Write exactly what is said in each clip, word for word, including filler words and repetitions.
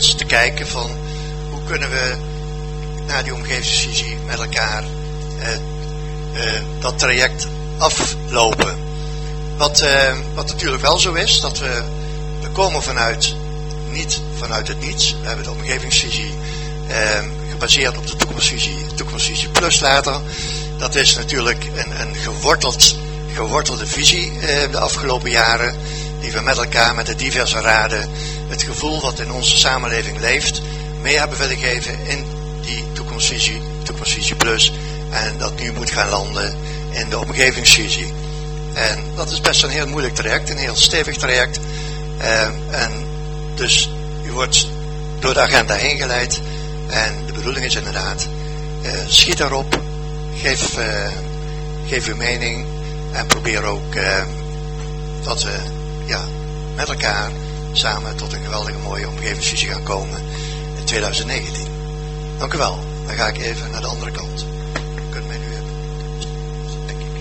ons te kijken van hoe kunnen we naar die omgevingsvisie met elkaar uh, uh, dat traject aflopen. Wat, uh, wat natuurlijk wel zo is, dat we, we komen vanuit, niet vanuit het niets. We hebben de omgevingsvisie uh, gebaseerd op de toekomstvisie, toekomstvisie plus later. Dat is natuurlijk een, een geworteld, gewortelde visie uh, de afgelopen jaren, die we met elkaar, met de diverse raden, het gevoel wat in onze samenleving leeft, mee hebben willen geven in die toekomstvisie, toekomstvisie plus, en dat nu moet gaan landen in de omgevingsvisie. En dat is best een heel moeilijk traject, een heel stevig traject. Uh, en dus u wordt door de agenda heen geleid. En de bedoeling is inderdaad, uh, schiet erop, geef, uh, geef uw mening en probeer ook uh, dat we ja, met elkaar samen tot een geweldige mooie omgevingsvisie gaan komen in twintig negentien. Dank u wel. Dan ga ik even naar de andere kant. U kunt mij nu hebben. Denk ik.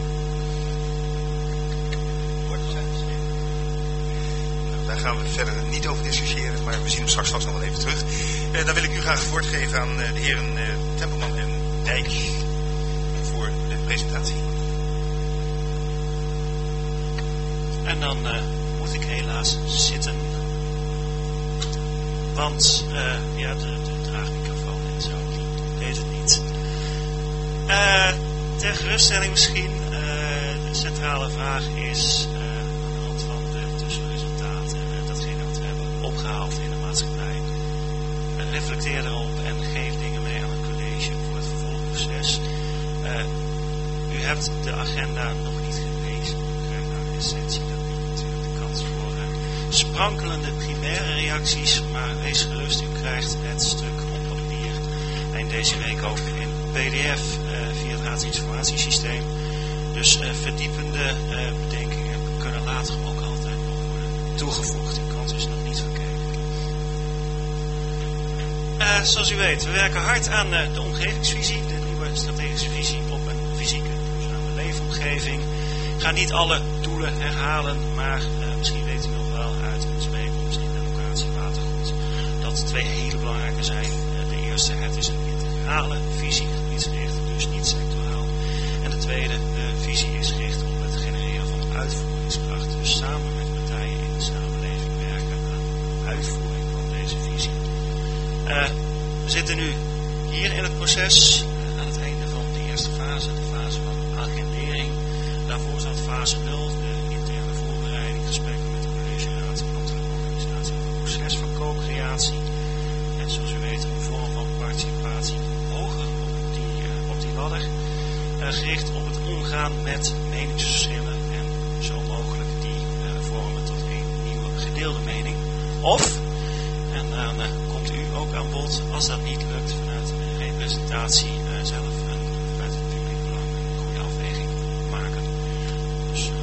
Daar gaan we verder niet over discussiëren, maar we zien hem straks vast nog wel even terug. Eh, dan wil ik u graag het woord geven aan uh, de heren uh, Tempelman en Dijk voor de presentatie. En dan uh, moet ik helaas zitten. Want uh, ja, de, de draagmicrofoon en zo, ik weet het niet. Uh, ter geruststelling misschien, uh, de centrale vraag is uh, aan de hand van de tussenresultaten, uh, datgene wat we hebben opgehaald in de maatschappij. Uh, reflecteer erop en geef dingen mee aan het college voor het vervolgproces. Uh, u hebt de agenda nog niet gelezen, naar de essentie. Dat biedt natuurlijk de kans voor uh, sprankelende primaire reacties, maar wees gerust, u krijgt het stuk op papier eind deze week ook in P D F uh, via het raadsinformatiesysteem. Dus uh, verdiepende uh, bedenkingen kunnen later ook altijd nog worden toegevoegd. Die kans is nog niet verkeken. Uh, zoals u weet, we werken hard aan uh, de omgevingsvisie, de nieuwe strategische visie op een fysieke duurzame leefomgeving. Ik ga niet alle doelen herhalen, maar uh, misschien weet u nog wel uit onze bijeenkomst in democratie watergoed dat twee hele belangrijke zijn. Uh, de eerste, het is een integrale visie, gebiedsgericht, dus niet sectoraal. En de tweede, de visie is gericht op het genereren van uitvoeringskracht. Dus samen met partijen in de samenleving werken aan de uitvoering van deze visie. Uh, we zitten nu hier in het proces, uh, aan het einde van de eerste fase, de fase van agendering. Daarvoor zat fase nul, de interne voorbereiding, gesprekken met de collegeraad, ambtelijke organisatie van het proces van co-creatie. En zoals u weet, een vorm van participatie hoger op die, uh, op die ladder. Uh, gericht op het omgaan met meningsverschillen en zo mogelijk die uh, vormen tot een nieuwe gedeelde mening. Of, en dan uh, komt u ook aan bod, als dat niet lukt vanuit de representatie uh, zelf en vanuit het publiek belang een goede afweging maken. Dus uh,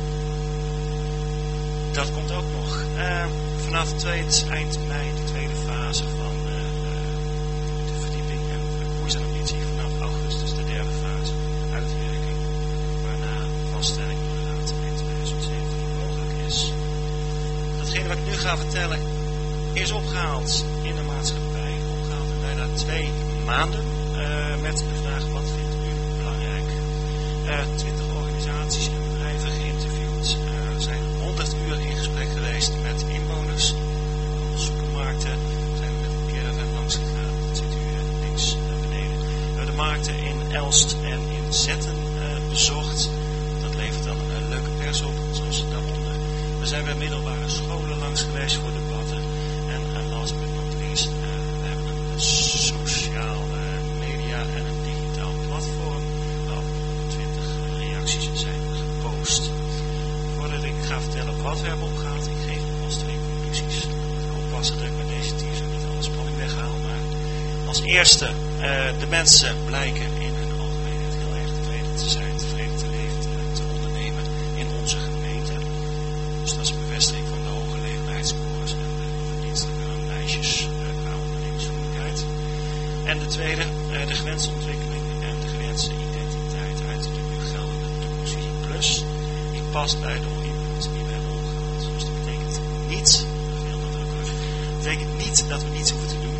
dat komt ook nog. Uh, vanaf het tweede, eind mei de tweede fase van uh, de verdieping en de koers en ambitie. Vanaf augustus de derde fase, uitwerking. Waarna vaststelling door de raad in twintig zeventien mogelijk is. Datgene wat ik nu ga vertellen is opgehaald in de maatschappij. Opgehaald in bijna twee maanden. Uh, met de vraag, wat vindt u belangrijk? twintig uh, organisaties en bedrijven geïnterviewd. Er uh, zijn honderd uur in gesprek geweest met inwoners. Supermarkten zijn we met meerdere langs gegaan. Dat ziet u uh, links uh, beneden. We hebben de markten in Elst en in Zetten uh, bezocht. Dat levert dan een uh, leuke pers op, zoals daaronder. We zijn bij middelbare scholen langs geweest voor debatten. En uh, last but not least, uh, we hebben een sociaal uh, media en een digitaal platform waarop twintig reacties zijn gepost. Voordat ik ga vertellen wat we hebben opgehaald, ik geef alvast twee conclusies. Ik moet oppassen dat ik met deze teaser niet alle spanning weghaal, maar als eerste, uh, de mensen blijken in hun algemeenheid heel erg tevreden te zijn, tevreden te leven, te, te ondernemen in onze gemeente. Dus dat is een bevestiging van de hoge leefbaarheidsscores en de verdienstelijke lijstjes uh, qua ondernemingsvriendelijkheid. En de tweede, uh, de gewenste ontwikkeling en de gewenste identiteit uit de nu geldende toekomstvisie plus. Die past bij de input die we hebben opgehaald. Dus dat betekent niet, veel nadrukkelijk, dat betekent niet dat we niets hoeven te doen.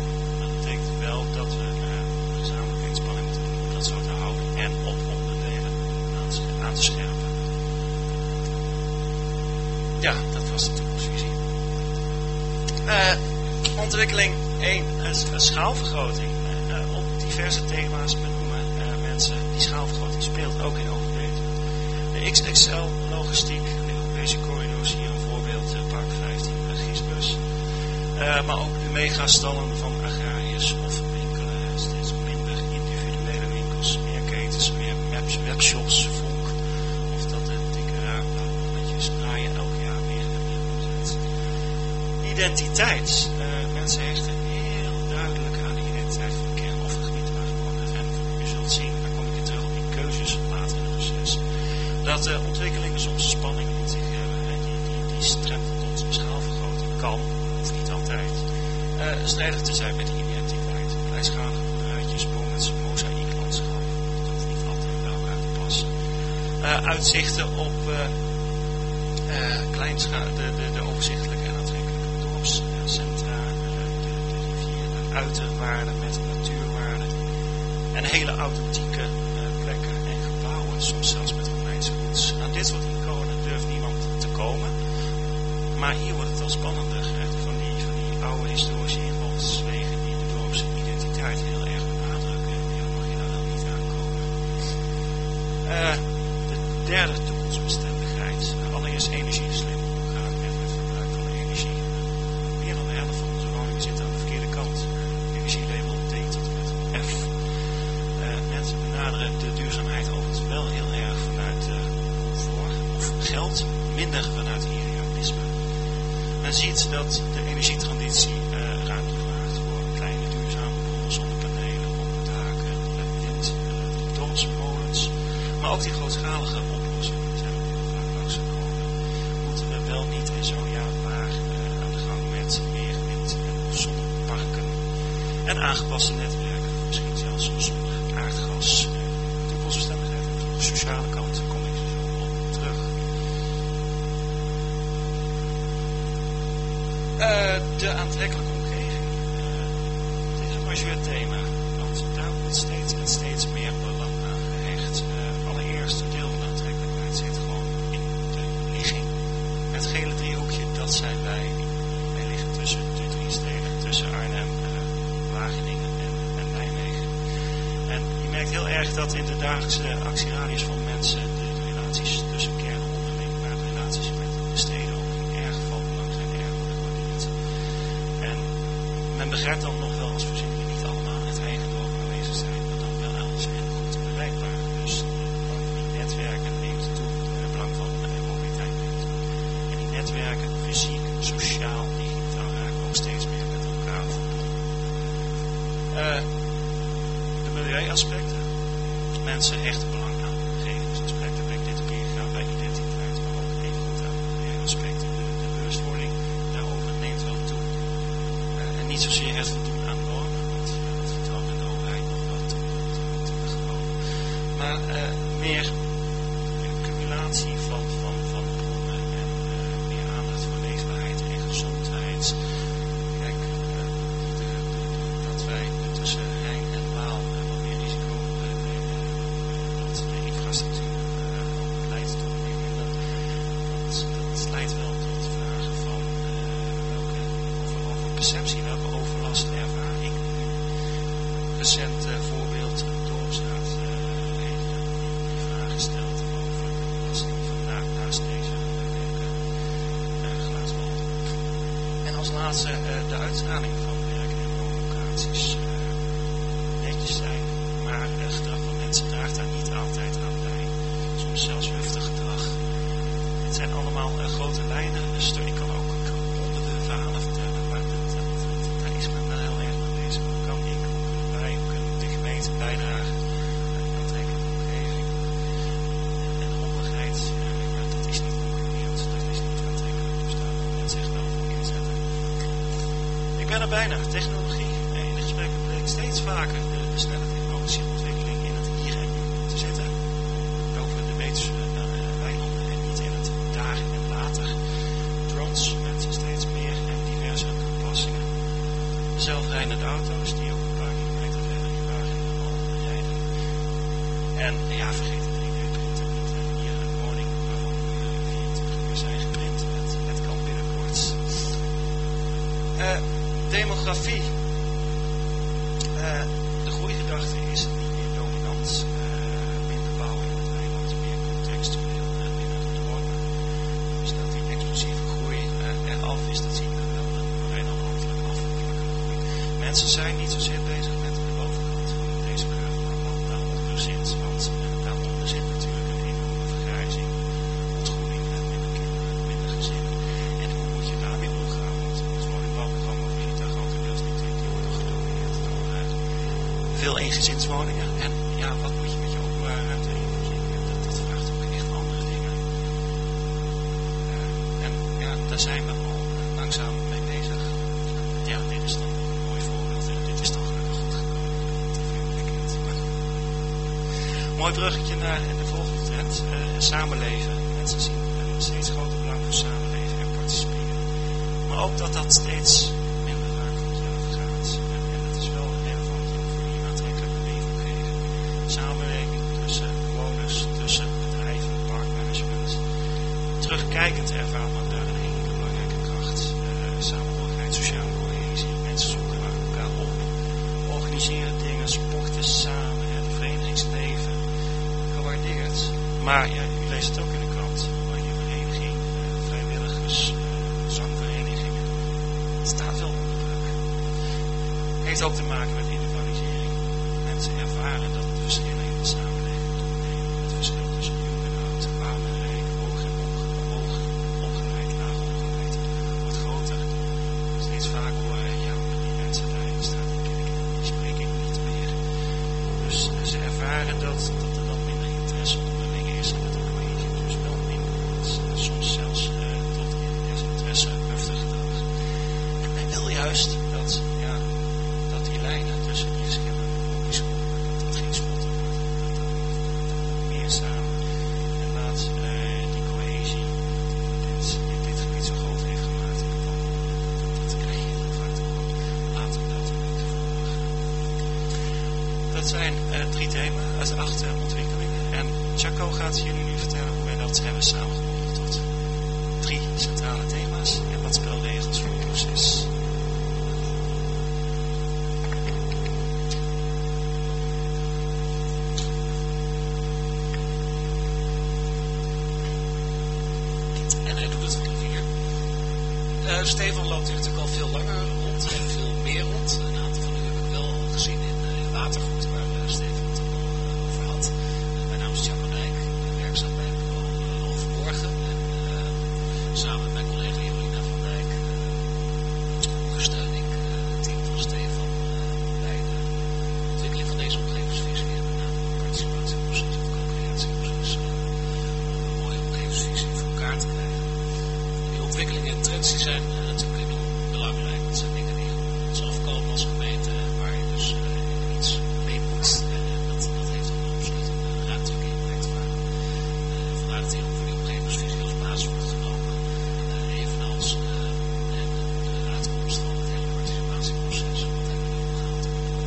wel dat we uh, gezamenlijke inspanning moeten doen om dat zo te houden en op onderdelen aan te, aan te scherpen. Ja, dat was de toekomstvisie. Uh, ontwikkeling één, uh, schaalvergroting. Uh, op diverse thema's benoemen uh, mensen die schaalvergroting speelt ook in overwegen. De X X L logistiek, de Europese corridors, hier een voorbeeld, uh, Park vijftien, uh, Gisbus. Uh, maar ook de megastallen van agrariërs of winkelen, uh, steeds minder individuele winkels, meer ketens, meer webs, webshops, vonk. Of dat de dikke ruimte draaien elk jaar meer en meer omzet. Identiteit. Uh, mensen hechten heel duidelijk aan de identiteit van de kern of het gebied waar ze wonen. En je zult zien, daar kom ik weer terug op die keuzes later in het proces, dat uh, ontwikkelingen soms spanning in zich hebben. Hè, die, die, die stremmen tot schaalvergroting kan, hoeft niet altijd, uh, strijdig te zijn met de identiteit. Kleinschalige boerderijtjes, boomets, mozaïeklandschap, dat hoeft niet altijd bij elkaar te passen. Uh, uitzichten op uh, uh, kleinscha- de, de, de overzichtelijke en aantrekkelijke dorpscentra, uh, de, de rivier, de uiterwaarden met natuurwaarden en hele authentieke uh, plekken en gebouwen, soms zelfs met Romeinse roots. Aan dit soort iconen durft niemand te komen, maar hier wordt het al spannender. Hè? Van, die, van die oude historische invalswegen die de dorpse identiteit heel erg benadrukken, ja, mag je daar wel niet aankomen. Uh, de derde, toekomstbestendigheid. Allereerst energieslim omgaan met het verbruik van energie. Meer dan de helft van onze woningen zit aan de verkeerde kant. Energielabel D tot en met F. Uh, mensen benaderen de duurzaamheid overigens wel heel erg vanuit uh, comfort of geld, minder vanuit idealisme. Men ziet dat de energietransitie uh, ruimte vraagt voor kleine duurzame bronnen, zonnepanelen op daken, wind, uh, dorpsmolens, maar ook die grootschalige oplossingen zijn ook heel vaak langsgekomen. Moeten we wel niet en zo ja waar uh, aan de gang met meer wind en zonneparken en aangepaste netwerken, misschien zelfs zonder aardgas. Uh, toekomstbestendigheid en de sociale kant kom ik zo op terug. Uh, de aantrekkelijke omgeving. Uh, dit is een majeur thema, want daar wordt steeds en steeds meer belang aan gehecht. Uh, allereerst, een deel van de aantrekkelijkheid zit gewoon in de ligging. Het gele driehoekje, dat zijn wij. Wij liggen tussen de drie steden, tussen Arnhem, uh, Wageningen en, en Nijmegen. En je merkt heel erg dat in de dagelijkse actieradius van mensen de relaties tussen kernen onderling, maar de relaties met de steden ook erg van belang zijn, erg gewaardeerd. En men begrijpt dan nog wel als voorzieningen niet allemaal het eigen dorp aanwezig zijn, maar dan wel elders en goed bereikbaar. Dus het belang van die netwerken neemt toe, het belang van de mobiliteit neemt toe. En die netwerken, fysiek, sociaal, digitaal, raken ook steeds meer met elkaar verbonden. Uh, de milieuaspecten. Mensen hechten belang aan omgevingsaspecten. Ben ik dit keer gaan bij identiteit, maar ook even goed aan milieuaspecten. De, de bewustwording daarover neemt wel toe. Uh, en niet zozeer het voldoen aan normen, want uh, dat vertrouwt in de overheid nog wel toe, toe, toe gewoon. Maar uh, meer een cumulatie van, van, van bronnen en uh, meer aandacht voor leefbaarheid en gezondheid. Kijk, uh, de, de, dat wij tussen Rijn en Waal uh, wat meer risico uh, nemen, dat de infrastructuur uh, ook leidt tot meer. Dat, dat, dat leidt wel tot vragen van uh, welke, over, over perceptie, welke overlast ervaar ik nu. Recent uh, voorbeeld, een dorpsraad uh, heeft uh, die vraag gesteld over de belasting van na, naast deze werken uh, glaasbal. En als laatste uh, de uitstraling van werk- en woonlocaties. Uh, netjes zijn, maar het gedrag van mensen draagt daar niet altijd aan bij. Soms zelfs heftig gedrag. Het zijn allemaal uh, grote lijnen, dus ik kan ook honderden verhalen vertellen, maar dat, dat, dat, daar is men wel heel erg mee bezig. Hoe kan ik, hoe kunnen wij, hoe kunnen de gemeente bijdragen aan die aantrekkelijke omgeving? En handigheid, uh, ja, dat is niet concurrerend, dat is niet aantrekkelijk, dus daar moet men zich wel voor inzetten. Ik ben er bijna, technologie. In de gesprekken bleek steeds vaker de, de snelle technologische ontwikkeling in het hier en nu te zitten. Over de meter uh, weilanden en niet in het daar en later. Drones met steeds meer en diverse toepassingen. Zelfrijdende auto's die ook een paar En ja, vergeet het drie D printen niet. En hier een woning waarvan vierentwintig uur zijn geprint. Het, het kan binnenkort. Uh, demografie. Uh, de groeigedachte is niet meer dominant. Uh, minder bouwen in het eiland, meer contextueel en minder gedwongen. Dus dat die explosieve groei uh, eraf is, dat zien we wel. Alleen al ambtelijk afhankelijke groei. Mensen zijn niet zozeer bezig met de bovenkant van deze curve, maar wat daaronder zit. Want uh, daaronder zit natuurlijk een enorme vergrijzing, ontgroening en minder kinderen, minder gezinnen. En hoe moet je daarmee omgaan? Want het woningbouwprogramma verdient daar grotendeels niet in. Die worden gedomineerd door uh, veel eengezinswoningen. En ja, wat moet je met je openbare ruimte en voorzieningen? Dat, dat vraagt ook echt andere dingen. Uh, en ja, daar zijn we al uh, langzaam mee bezig. Ja, dit is dan een mooi voorbeeld. En dit is toch gelukkig goed gekomen. Mooi bruggetje naar de volgende trend. Uh, samenleven. Mensen zien uh, steeds groter belang voor samenleven en participeren. Maar ook dat dat steeds minder vaak vanzelf gaat. En, en dat is wel relevant voor die aantrekkelijke leefomgeving. Samenwerking tussen bewoners, tussen bedrijven, parkmanagement. Terugkijkend ervaart men daar een hele belangrijke kracht. Uh, samenhorigheid, sociale cohesie. Mensen zoeken naar elkaar op. Organiseren dingen, sporten samen. Het verenigingsleven. Gewaardeerd. Maar ja, u leest het ook in de krant. Oranje vereniging, uh, vrijwilligers, uh, zangverenigingen. Het staat wel onder druk. Heeft ook te maken met individualisering. Mensen ervaren dat de verschillen in de samenleving toenemen. Het verschil tussen jong en oud, arm en rijk, hoog en hoog, opgeleid, laag opgeleid, wordt groter. Steeds vaak horen, ja, die mensen daar in de straat in kerk, die spreek ik niet meer. Dus ze ervaren dat, dat er dan minder interesse onderling is en dat de cohesie dus wel minder is. Soms zelfs uh, tot desinteresse heftig gedrag. En men wil juist dat, ja, dat die lijnen tussen die verschillende bevolkingsgroepen, dat dat geen spotten wordt, dat dat meer samen. En laat uh, die cohesie dit, in dit gebied zo groot heeft gemaakt in de landbouw. Dat krijg je heel vaak ook. Laten we dat niet volgen. Dat zijn uh, drie thema's uit acht uh, ontwikkelingen. En Jaco gaat jullie nu vertellen hoe wij dat hebben samengebonden tot drie centrale thema's en wat spelregels voor het proces. En hij doet het van hier. Uh, Stefan loopt hier natuurlijk al veel langer rond en veel meer rond. Een aantal van u heb ik wel al gezien in, uh, in Watergoed, waar uh, Stefan het ook al uh, over had. Uh, mijn naam is Jaco Dijk, werkzaam bij het bureau uh, Overmorgen. En uh, samen met mijn collega Jolina van Dijk uh, ondersteun ik uh, het team van Stefan uh, bij de ontwikkeling van deze omgevingsvisie. En met name het participatieproces, het co-creatieproces. Uh, om een mooie omgevingsvisie voor elkaar te krijgen. Die ontwikkelingen en trends die zijn uh, natuurlijk enorm belangrijk. Dat zijn dingen die ons afkomen als gemeente, waar je dus uh, iets mee moet. En uh, dat, dat heeft ook absoluut een uh, ruimtelijke impact. Maar uh, vandaar dat die voor die omgevingsvisie als basis wordt genomen. Uh, evenals uh, en de uitkomst van het hele participatieproces. Wat hebben we nu omgehaald?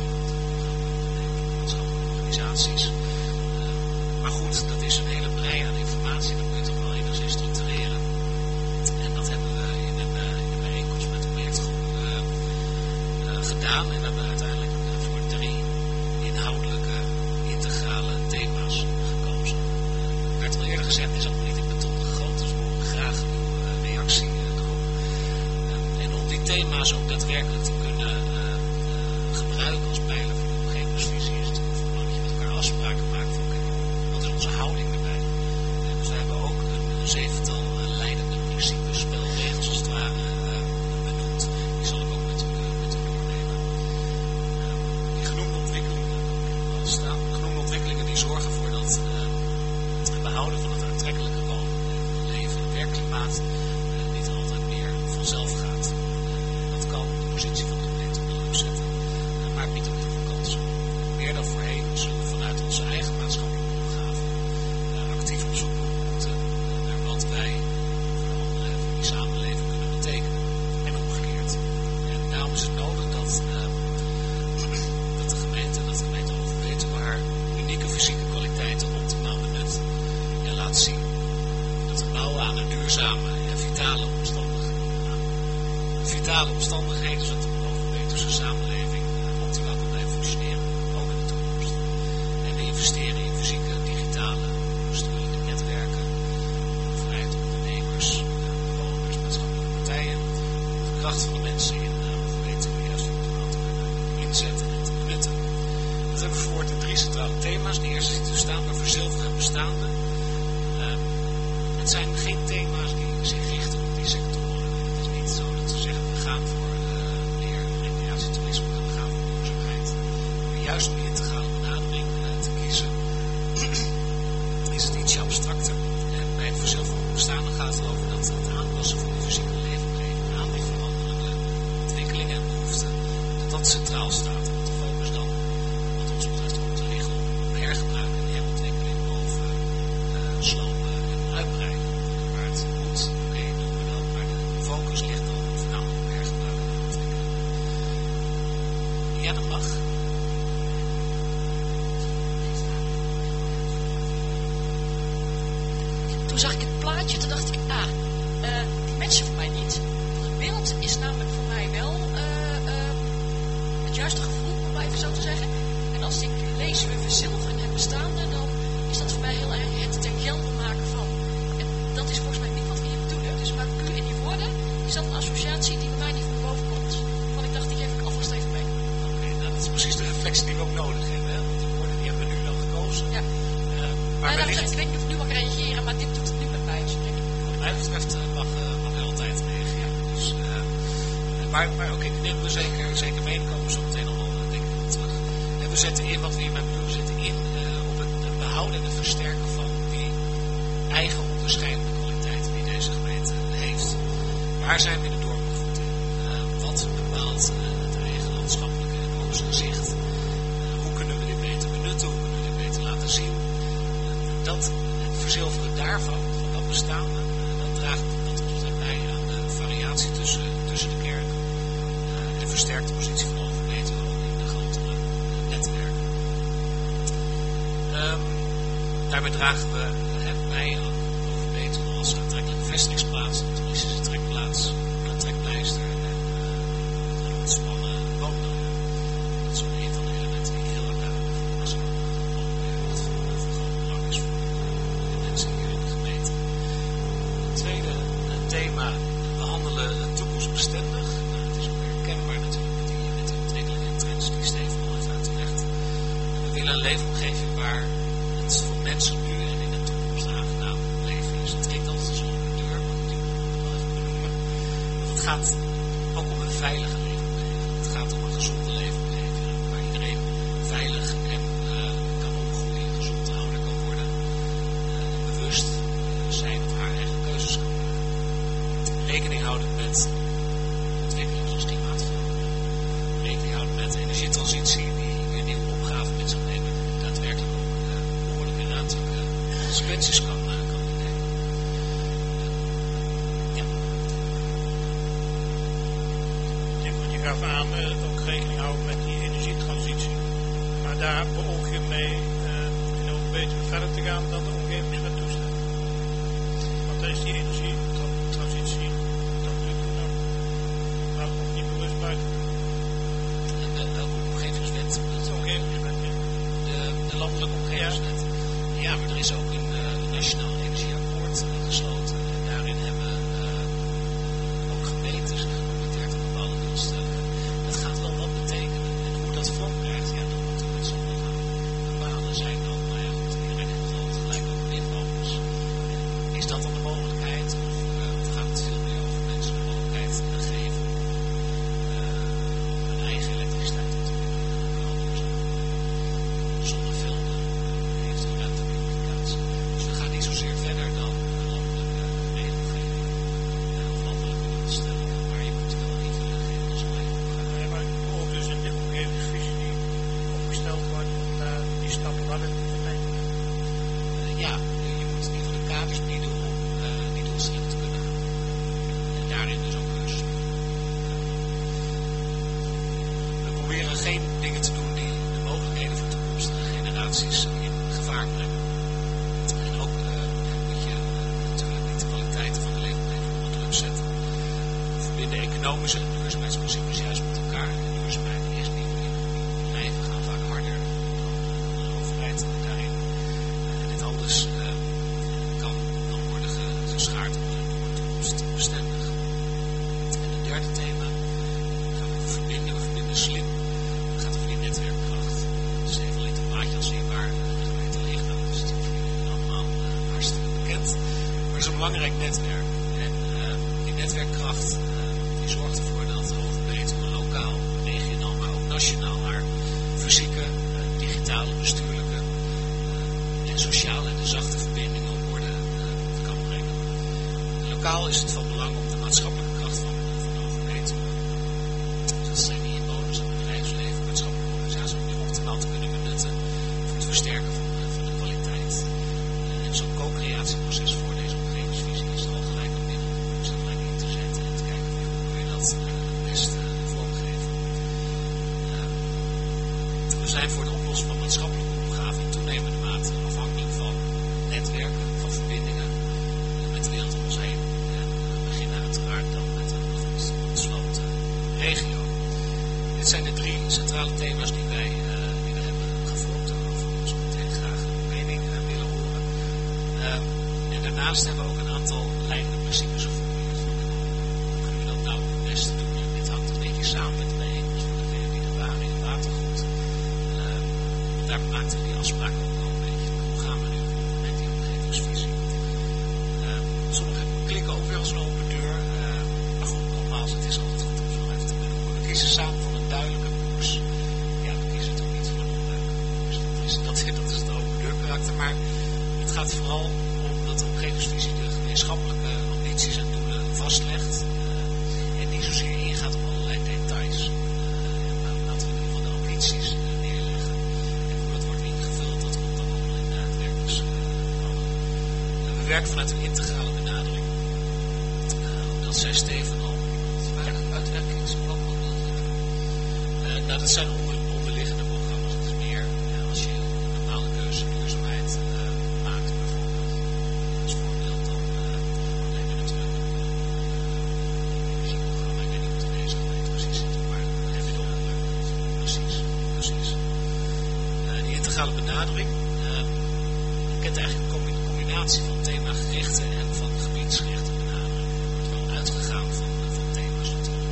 Maatschappelijke organisaties. Uh, maar goed, dat is een hele brei aan informatie. Dat moet je toch wel enigszins structureren. En dat hebben we in een, uh, in een bijeenkomst met de projectgroep uh, uh, gedaan. En hebben we uiteindelijk uh, voor drie inhoudelijke, integrale thema's gekozen. Uh, werd al eerder gezegd, is ook niet in beton gegoten. Dus we horen graag uw uh, reactie uh, erop. Uh, en om die thema's ook daadwerkelijk te kunnen uh, uh, gebruiken als pijler voor de omgevingsvisie, is het ook van belang dat je met elkaar afspraken maakt. Van, okay, wat is onze houding erbij? Uh, dus we hebben ook een, een zevental uh, leidende principes, spelregels als het ware uh, benoemd. Die zal ik ook met u, uh, met u doornemen. Uh, die genoemde ontwikkelingen, uh, staan, genoemde ontwikkelingen die zorgen voor dat uh, het behouden van het aantrekkelijke woon, uh, leven en werkklimaat uh, niet altijd meer vanzelf gaat. Uh, dat kan de positie van de gemeente onder druk zetten, uh, maar het biedt ook heel veel kansen. Meer dan voorheen zullen we vanuit onze eigen maatschappelijke opgave uh, actief op zoek moeten uh, naar wat wij die samenleving kunnen betekenen. En omgekeerd. En daarom is het nodig dat, uh, dat de gemeente, dat de gemeente Overbetuwe haar unieke fysieke kwaliteiten ideale omstandigheden zodat de Overbetuwse samenleving uh, optimaal kan blijven functioneren, ook in de toekomst. En we investeren in fysieke, digitale, bestuurlijke netwerken, overheid, ondernemers, uh, bewoners, maatschappelijke partijen, om de kracht van de mensen in uh, Overbetuwe juist optimaal te kunnen inzetten en te benutten. Dat hebben we verwoord in drie centrale thema's. De eerste ziet er staan, maar verzilveren het bestaande. Uh, het zijn geen thema's die zich richten op die sectoren. Het is niet zo dat ze zeggen, we gaan voor uh, meer recreatietoerisme, we gaan voor duurzaamheid. Maar juist om die integrale benadering uh, te kiezen, is het ietsje abstracter. En bij het verzilveren van het bestaande gaat het over dat het aanpassen van de fysieke leefomgeving aan die veranderende ontwikkelingen en behoeften, dat dat centraal staat. En dat de focus dan, wat ons betreft, komt te liggen op hergebruik en herontwikkeling boven uh, slopen en uitbreiden. Maar het moet, oké, okay, doen we dat, maar de focus ligt dan voornamelijk op hergebruik en herontwikkeling. Ja, dat mag. Toen zag ik het plaatje, toen dacht ik, ah, uh, die mensen voor mij niet. Het beeld is namelijk voor mij wel uh, uh, het juiste gevoel, om maar even zo te zeggen. En als ik lees, we verzilveren het bestaande, dan is dat voor mij heel erg het ten gelde maken van. En dat is volgens mij niet wat we hier bedoelen. Dus maar puur in die woorden is dat een associatie die bij mij niet van boven komt. Want ik dacht, die geef ik alvast even mee. Oké, okay, nou, dat is precies de reflectie die we ook nodig hebben. Hè? Want die woorden die hebben we nu dan gekozen. Ja. Uh, maar ja, wellicht... gezegd, ik weet niet of ik nu mag reageren, maar dit doet het nu met mij. Dus ik wat mij betreft uh, mag, uh, mag je altijd reageren. Dus, uh, maar maar oké, okay, die nemen we zeker, zeker mee. Dan komen we zo meteen allemaal uh, denk ik op terug. En we zetten in, wat we hierbij bedoelen, we zetten in uh, op het, het behouden en het versterken van die eigen onderscheidende kwaliteiten die deze gemeente heeft. Waar zijn we in de dorp goed in? Uh, wat bepaalt uh, het eigen landschappelijke en dorps gezicht? Uh, hoe kunnen we dit beter benutten? Hoe kunnen we dit beter laten zien? Uh, dat, het verzilveren daarvan, van dat bestaande, uh, dat draagt dat betreft bij aan de variatie tussen, tussen de kerken uh, en versterkt de positie van Overbetuwe ook in de grotere uh, netwerken. Um, daarbij dragen we het bij aan Overbetuwe als aantrekkelijke vestigingsplaats, een toeristische trekplaats, een trekpleister en uh, een ontspannen woonmilieu. Dat is ook een van de elementen die ik heel erg duidelijk vind. Dat is ook wat van, van groot belang is voor de mensen hier in de gemeente. Het tweede uh, thema, we handelen uh, toekomstbestendig. Nou, het is ook herkenbaar natuurlijk met die, met die ontwikkelingen en trends die Steven al heeft uitgelegd. We willen een leefomgeving waar het voor mensen nu en in de toekomst aangenaam leven is. Het klinkt altijd als een open deur, maar dat moet ik wel even benoemen. Want het gaat ook om een veilige leefomgeving. Het gaat om een gezonde leefomgeving waar iedereen veilig en uh, kan opgroeien, gezond ouder kan worden. Uh, en bewust uh, zijn of haar eigen keuzes kan maken. Rekening houden met ontwikkelingen zoals klimaatverandering. Rekening houden met de energietransitie die weer nieuwe opgaven met zich nemen. Daadwerkelijk ook uh, behoorlijke en ruimtelijke consequenties kan, uh, kan nemen. Uh, ja. Ja, want je gaf aan uh, ook rekening houden met die energietransitie. Maar daar beoog je mee uh, in Overbetuwe verder te gaan dan de omgevingswet toestaat. Want daar is die energietransitie tot nu toe nog, nou, nog niet bewust buiten. En welke omgevingswet? De omgevingswet, ja. De, de landelijke omgevingswet. Ja. ja, maar er is ook een uh, nationaal energieakkoord uh, gesloten. En daarin hebben uh, ook gemeentes gecommitteerd aan bepaalde doelstellingen. Dat gaat wel wat betekenen. En hoe dat vorm krijgt, ja, dat moeten we met z'n allen gaan bepalen. Zijn dan, nou ja, goed, iedereen heeft wel gelijk over inwoners. Is dat dan de mogelijkheid? Of, uh, of gaat het veel meer over mensen de mogelijkheid uh, geven om uh, hun eigen elektriciteit te ontwikkelen? Zonder veel heeft een ruimtelijke implicatie. Dus we gaan niet zozeer verder dan een landelijke regelgeving of landelijke doelstellingen, maar je moet wel invulling geven als wij omgaan. Ja, maar ik beoog dus in de omgevingsvisie die opgesteld wordt om daar die stappen wel in te nemen. Uh, ja, je moet in ieder geval de kaders bieden om uh, die doelstellingen te kunnen halen. En daarin dus ook keuzes maken. We proberen geen dingen te doen die de mogelijkheden voor toekomstige generaties in gevaar brengen. En ook uh, moet je uh, natuurlijk niet de kwaliteiten van de leefomgeving onder druk zetten. We verbinden economische economische en duurzaamheidsprincipes juist met elkaar. En duurzaamheid en eerstelijke bedrijven gaan vaak harder dan de overheid daarin. En dit alles uh, kan dan worden geschaard worden voor de toekomst bestendig. En het derde thema gaan we verbinden, we verbinden slim. Het gaat over die netwerkkracht. Het is even alleen een plaatje als zichtbaar. De gemeente Leegland, dus het is voor jullie allemaal uh, hartstikke bekend. Maar het is een belangrijk netwerk. En uh, die netwerkkracht uh, die zorgt ervoor dat Hoogvliet lokaal, regionaal, maar ook nationaal haar fysieke, uh, digitale, bestuurlijke uh, en sociale en de zachte verbindingen op orde uh, kan brengen. Lokaal is het van belang om de maatschappelijke kracht van, van Hoogvliet, dat zijn die inwoners en bedrijfsleven, maatschappelijke organisaties, om die optimaal te kunnen benutten voor het versterken van, uh, van de kwaliteit. Uh, en zo'n co-creatieproces voor deze omgevingsvisie is er al gelijk op binnen. Dus dat gelijk in te zetten en te kijken hoe kun je dat uh, het beste uh, vormgeven. Uh, we zijn voor het oplossen van maatschappelijke opgaven in toenemende mate afhankelijk van netwerken, van verbindingen uh, met de wereld om ons heen. En we beginnen uiteraard dan met een ontsloten regio. Dit zijn de drie centrale thema's die wij, uh, die we hebben gevormd en waarvan we zo meteen graag een mening uh, willen horen. Uh, en daarnaast hebben we ook een aantal leidende principes geformuleerd. Hoe kunnen we dat nou het beste doen? En dit hangt een beetje samen met de bijeenkomst van de V N die er waren in het watergoed. Uh, daar maakten we die afspraken ook wel een beetje. Hoe gaan we nu met die omgevingsvisie? Uh, sommigen klikken ook wel zo'n open deur. Uh, maar goed, nogmaals, het is altijd goed om zo even te benoemen. We kiezen samen voor een duidelijke koers. Ja, we kiezen het ook niet voor een onduidelijke koers. Dat is, dat, dat is het open deur karakter. Maar het gaat vooral om dat de omgevingsvisie de gemeenschappelijke ambities en doelen vastlegt. Uh, en niet zozeer ingaat op allerlei details. Uh, en laten we in ieder geval de ambities uh, neerleggen. En hoe dat wordt ingevuld, dat komt dan allemaal in de uitwerkingsplannen. Uh, we werken vanuit een integrale benadering. Uh, ook dat zei Steven al. Uitwerkingsplannen. Uh, nou, dat zijn onder, onderliggende programma's. Het is meer uh, als je een bepaalde keuze duurzaamheid uh, maakt, bijvoorbeeld. Als voorbeeld dan uh, neem je natuurlijk een energieprogramma. Ik weet niet hoe het in deze gemeente precies zit, maar dan heb je het onder. Precies, precies. Uh, die integrale benadering uh, kent eigenlijk een combinatie van themagerichte en van gebiedsgerichte benadering. Er wordt wel uitgegaan van, van thema's natuurlijk.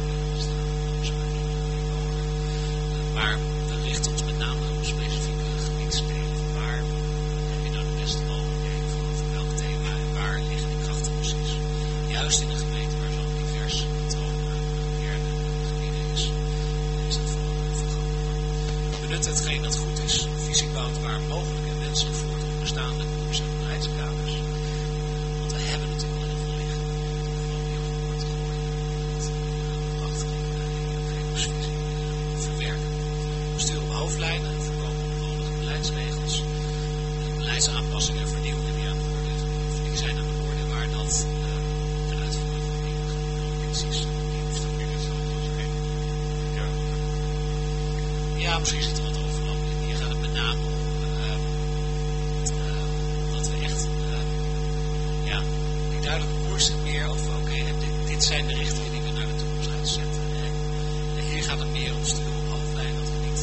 Maar we richten ons met name op specifieke gebiedsdelen. Waar heb je nou de beste mogelijkheden voor, voor welk thema en waar liggen die krachten precies? Juist in een gemeente waar zo'n divers patroon moderne gebieden is, is dat van groot belang. Benut hetgeen dat goed is, visie bouwt waar mogelijk en wenselijk voort op bestaande koers- en beleidskaders. Want we hebben natuurlijk wel heel veel liggen. Gewoon heel veel wordt gegooid. Prachtig in de omgevingsvisie verwerken. Bestuur op hoofdlijnen, voorkomen onnodige beleidsregels, beleidsaanpassingen en vernieuwingen die aan de orde, die zijn aan de orde waar dat uh, de uitvoering van nieuwe ambities die hoeft ook weer net zo geen ja. ja, misschien zit er wat overlap in. Hier gaat het met name om uh, uh, dat we echt uh, ja, die duidelijke koers zit meer over oké, okay, dit, dit zijn de richtingen die we naar de toekomst uitzetten. En, en hier gaat het meer om sturen op hoofdlijnen dat we niet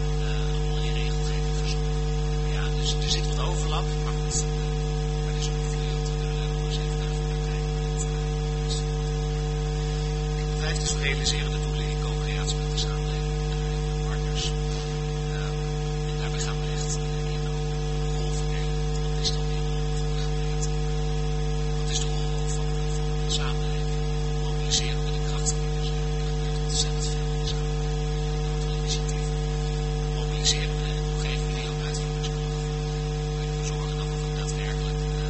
dus er zit wat overlap, maar goed, uh, maar het is ook vloeiend. We willen nog eens even naar voren kijken. De vijfde is realiseren de doelen in co-creatie met de samenleving en de partners. Uh, en daarbij gaan we echt uh, in ook de rol verdelen. Wat is dan die rol van de gemeente? Wat is de rol van, van de samenleving? Mobiliseren we de krachten die er zijn. Er gebeurt ontzettend veel in de samenleving. Een initiatieven. Mobiliseren we en hoe geven we die ook uitvoeringskracht? Zorgen dat we ook daadwerkelijk uh,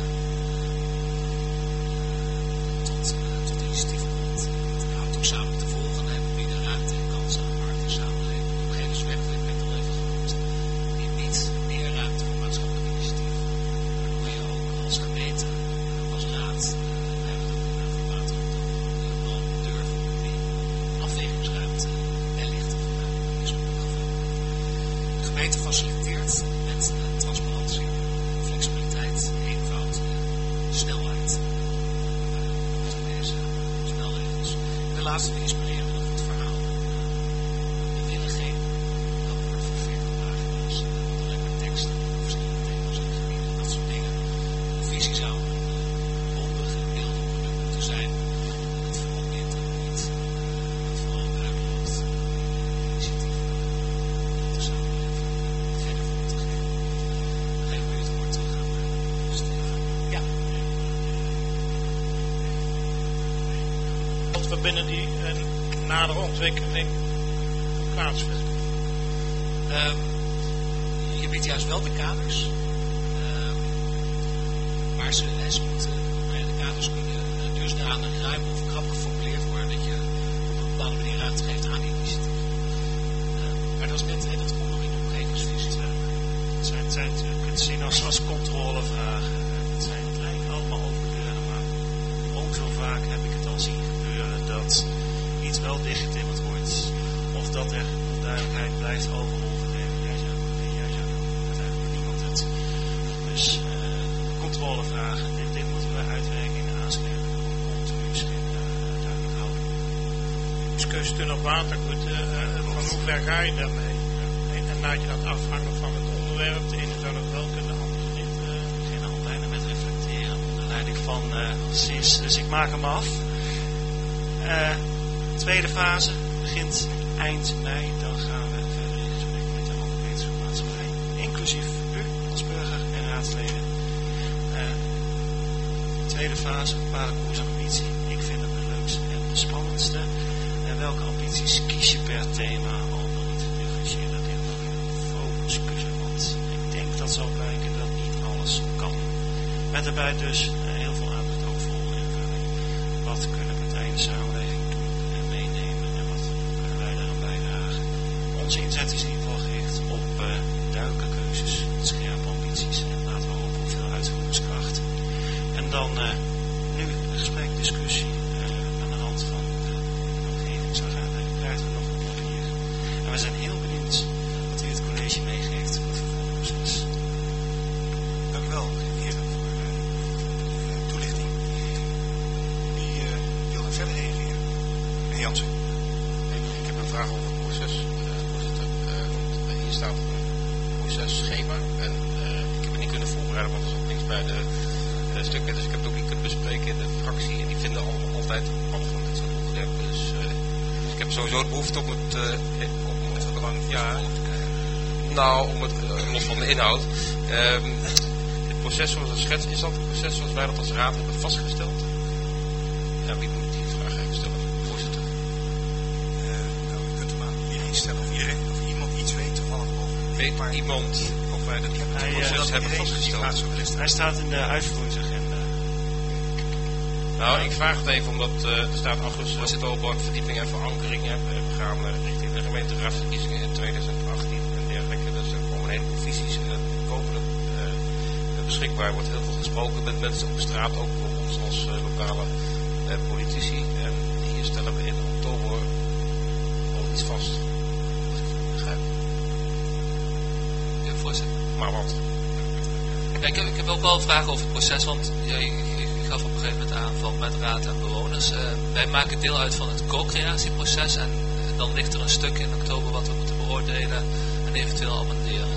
tot, uh, tot initiatief komt. Het houdt ook samen met de volgende. We bieden ruimte en kansen aan de markt en samenleving. De omgevingswetgeving werd al even genoemd. Die biedt meer ruimte voor maatschappelijk initiatief. Waardoor je ook als gemeente, ook als raad, uh, we hebben het ook in de water wel durven om die afwegingsruimte wellicht te gebruiken. Dat is ook een geval. De gemeente faciliteert met uh, transparantie, flexibiliteit, eenvoud en snelheid. Uh, deze spelregels. We laatste inspireren nog het verhaal. We willen geen rapport van veertig pagina's, met alleen maar teksten, verschillende thema's en gebieden, dat soort dingen. De visie zou een bondig en beeldig product moeten zijn. Het vooral wint en niet. Het vooral uitloopt. Initiatief. De samenleving. Verder voor te geven. Dan geven we het woord terug aan de Stefan. Ja. Wat we binnen die uh, nadere ontwikkeling plaatsvindt. Um, je biedt juist wel de kaders. Um, maar ze, hè, ze moeten, nou ja, de kaders kunnen uh, dusdanig ruim of krap geformuleerd worden dat je op een bepaalde manier ruimte geeft aan die initiatief. Um, maar dat is net hè, dat komt nog in de omgevingsvisie. Het zijn, het zijn, je kunt het zien als, als controlevragen. Het zijn het lijkt allemaal open deuren, maar ook zo vaak heb ik het al zien gebeuren dat iets wel dichtgetimmerd wordt. Of dat er onduidelijkheid blijft over overnemen. Jij zou en jij zou uiteindelijk niemand het. Dus uh, controlevragen, dit, dit moeten we uitwerken in de aanscherping. Continu en uh, duidelijk houden. Dus keuzetunnel op watergoed, uh, uh, van hoe ver ga je daarmee? En, en laat je dat afhangen van het onderwerp. De ene zou dat wel kunnen, de andere niet. Uh. Ik begin al bijna met reflecteren onder leiding van uh, Cis, dus ik maak hem af. Uh, tweede fase begint eind mei, dan gaan we verder in gesprek met de andere wetenschapsmaatschappij, inclusief u als burger en raadsleden. Uh, tweede fase, bepalen koers en ambitie. Ik vind het de leukste en de spannendste. En welke ambities kies je per thema om er iets te differentiëren? Dat ligt ook in een focus kiezen, want ik denk dat zal blijken dat niet alles kan. Met daarbij dus uh, heel veel aandacht ook voor invulling. Wat kunnen partijen de samenleving doen en meenemen en wat kunnen wij daaraan bijdragen? Onze inzet is in ieder geval gericht op uh, duidelijke keuzes, scherpe ambities en laten we hopen op veel uitvoeringskracht. En dan uh, nu een gesprek, discussie uh, aan de hand van de omgevingsagenda. Die krijgen we nog een hier. En we zijn heel benieuwd wat u het college meegeeft voor het vervolgproces. Dank u wel, heren, voor uh, de toelichting. Wie uh, wil er verder reageren? Meneer Jansen. Ik heb een vraag over het proces, uh, voorzitter. Uh, hier staat een processchema en uh, ik heb het niet kunnen voorbereiden, want er is ook niks bij de uh, stukken. Dus ik heb het ook niet kunnen bespreken in de fractie en die vinden allemaal altijd alles van dit soort onderwerpen. Dus uh, ik heb sowieso de behoefte om het, uh, om het belang, ja, nou, om het, uh, los van de inhoud. Um, het proces zoals het schets, is dat het proces zoals wij dat als raad hebben vastgesteld? Ja, wie moet die vraag even stellen, voorzitter? Uh, nou, u kunt hem aan iedereen stellen of, iedereen, of iemand iets weet toevallig over. Weet maar iemand of wij dat Hij, proces uh, hebben vastgesteld? Hij staat in de uitvoeringsagenda. Nou, ik vraag het even omdat uh, er staat augustus, oktober, verdieping en verankering. Hè. We gaan uh, richting de gemeenteraadsverkiezingen in twintig achttien en dergelijke. Dus er komen een heleboel visies uh, komende uh, beschikbaar. Er wordt heel veel gesproken met mensen op straat, ook op ons als uh, lokale uh, politici. En hier stellen we in oktober al iets vast. Als ik het goed begrijp. Ja, voorzitter. Maar wat? Ja, ik, heb, ik heb ook wel vragen over het proces, want ja, ik, ik, ik gaf op een gegeven moment aan van met raad en bewoners. Uh, wij maken deel uit van het co-creatieproces en uh, dan ligt er een stuk in oktober wat we moeten beoordelen en eventueel amenderen.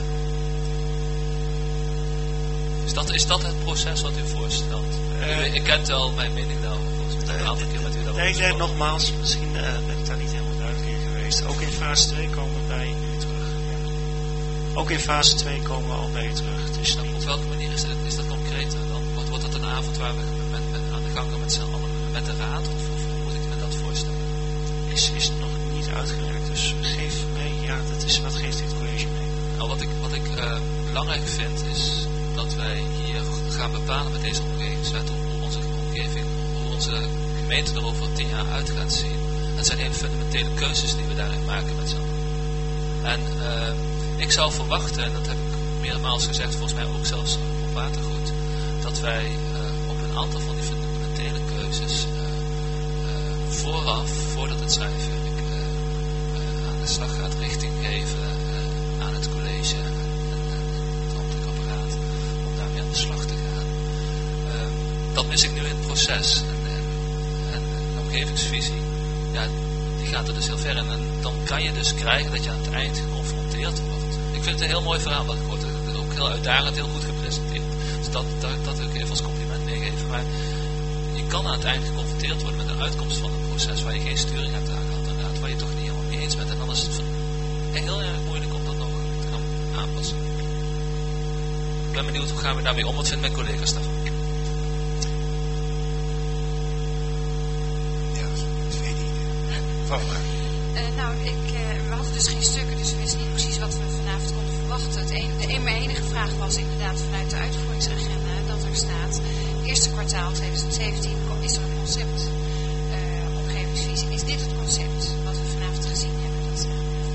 Is dat, is dat het proces wat u voorstelt? Uh, u, ik kent wel mijn mening daarover, volgens mij. Een aantal keer met u daarover. Nee, nee, nogmaals, misschien uh, ben ik daar niet helemaal duidelijk in geweest. Ook in fase twee komen we bij u terug. Ook in fase twee komen we al bij u terug. Dus nou, op welke manier is dat, is dat concreter dan? Wordt, wordt dat een avond waar we met, met, aan de gang gaan met z'n allen met de raad? Of, of hoe moet ik me dat voorstellen? Is, is nog niet uitgewerkt, dus geef mee. Ja, dat is, wat geeft dit college mee? Nou, wat ik, wat ik uh, belangrijk vind is dat wij hier gaan bepalen met deze omgevingswet hoe onze omgeving, hoe onze gemeente er over tien jaar uit gaat zien. Het zijn hele fundamentele keuzes die we daarin maken met z'n allen. En uh, ik zou verwachten, en dat heb ik meermaals gezegd, volgens mij ook zelfs op watergoed, dat wij uh, op een aantal van die fundamentele keuzes uh, uh, vooraf, voordat het schrijfwerk uh, uh, aan de slag gaat, richting geven uh, aan het college en, en, en het ambtelijk apparaat, om daarmee aan de slag te gaan. Uh, dat mis ik nu in het proces en, en, en een omgevingsvisie. ja, die gaat er dus heel ver in. En dan kan je dus krijgen dat je aan het eind geconfronteerd wordt. Ik vind het een heel mooi verhaal wat ik hoorde. Ook heel uitdagend, heel goed gepresenteerd. Dus dat, dat, dat wil ik even als compliment meegeven. Maar je kan aan het eind geconfronteerd worden met een uitkomst van een proces waar je geen sturing hebt aangehad. Inderdaad, waar je toch niet helemaal mee eens bent. En dan is het heel erg moeilijk om dat nog te gaan aanpassen. Ik ben benieuwd hoe gaan we daarmee om. Wat vinden mijn collega's daarvan? Ja, twee dingen. Van maar. Uh, nou, ik, uh, we hadden dus geen stukken, dus we wisten niet precies wat we vanavond konden verwachten. Het een, de een, mijn enige vraag was inderdaad vanuit de uitvoeringsagenda dat er staat, eerste kwartaal twintig zeventien is er een concept, uh, omgevingsvisie. Is dit het concept wat we vanavond gezien hebben? Dat, uh,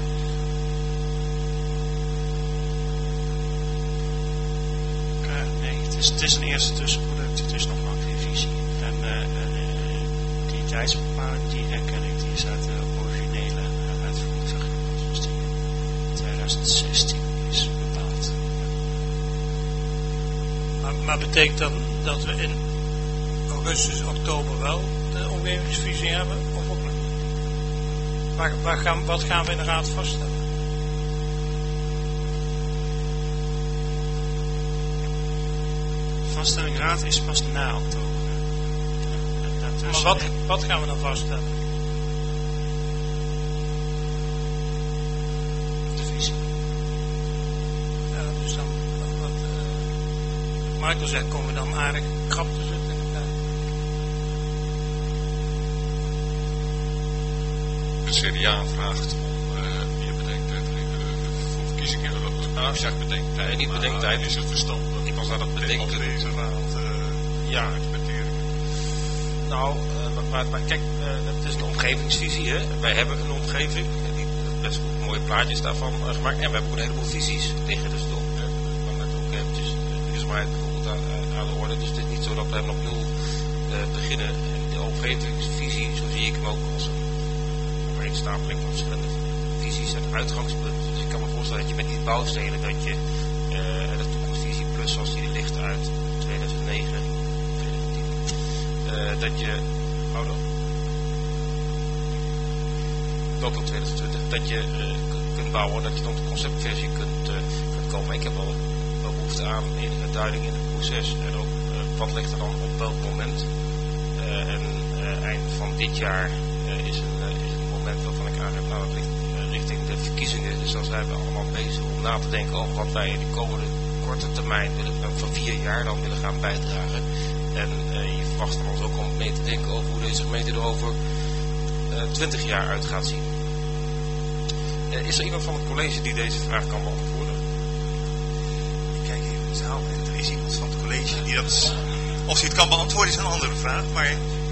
uh, nee, het is, het is een eerste tussenproduct, het is nog lang geen visie. En uh, uh, die tijdsbepaling, die herken ik, die is uit de originele uh, uitvoeringsagenda, zoals die in twintig zestien is bepaald. Maar, maar betekent dat dat we in augustus, oktober wel de omgevingsvisie hebben of ook niet? Waar, waar gaan, wat gaan we in de raad vaststellen? De vaststellingraad is pas na oktober. Maar wat, wat gaan we dan vaststellen? De visie. Ja, dus dan, wat uh, Michael zegt, komen we dan aardig krap te zitten in de tijd. De C D A vraagt om uh, meer bedenktijd voor verkiezingen. Nou, ik zeg bedenktijd. Nee, niet bedenktijd. Is het verstand dat ik was naar dat bedenken. deze raad uh, ja. Nou, uh, maar, maar kijk, uh, het is een omgevingsvisie. Hè? Wij hebben een omgeving, die best goed mooie plaatjes daarvan uh, gemaakt. En we hebben ook een heleboel visies liggen. Dus ook, uh, ik kwam net ook eventjes uh, duurzaamheid bijvoorbeeld aan, uh, aan de orde. Dus het is niet zo dat we helemaal op nul uh, beginnen. En de omgevingsvisie, zo zie ik hem ook als een overeenstapeling van verschillende visies en uitgangspunten. Dus ik kan me voorstellen dat je met die bouwstenen, dat je uh, de toekomstvisie plus zoals die er ligt uit tweeduizend negen... Uh, dat je, ouder, dat tot twintig twintig, dat je uh, kunt bouwen, dat je dan de conceptversie kunt, uh, kunt komen. Ik heb wel, wel behoefte aan enige duiding in het proces en ook uh, wat ligt er dan op welk moment. Uh, en uh, eind van dit jaar uh, is, een, uh, is een moment waarvan ik aan heb, nou dat ligt uh, richting de verkiezingen. Dus dan zijn we allemaal bezig om na te denken over wat wij in de komende korte termijn willen, uh, van vier jaar dan willen gaan bijdragen. En uh, je verwacht van ons ook om mee te denken over hoe deze gemeente er over twintig uh, jaar uit gaat zien. Uh, is er iemand van het college die deze vraag kan beantwoorden? Ik kijk even in de zaal en er is iemand van het college die dat... Of hij het kan beantwoorden is een andere vraag, maar...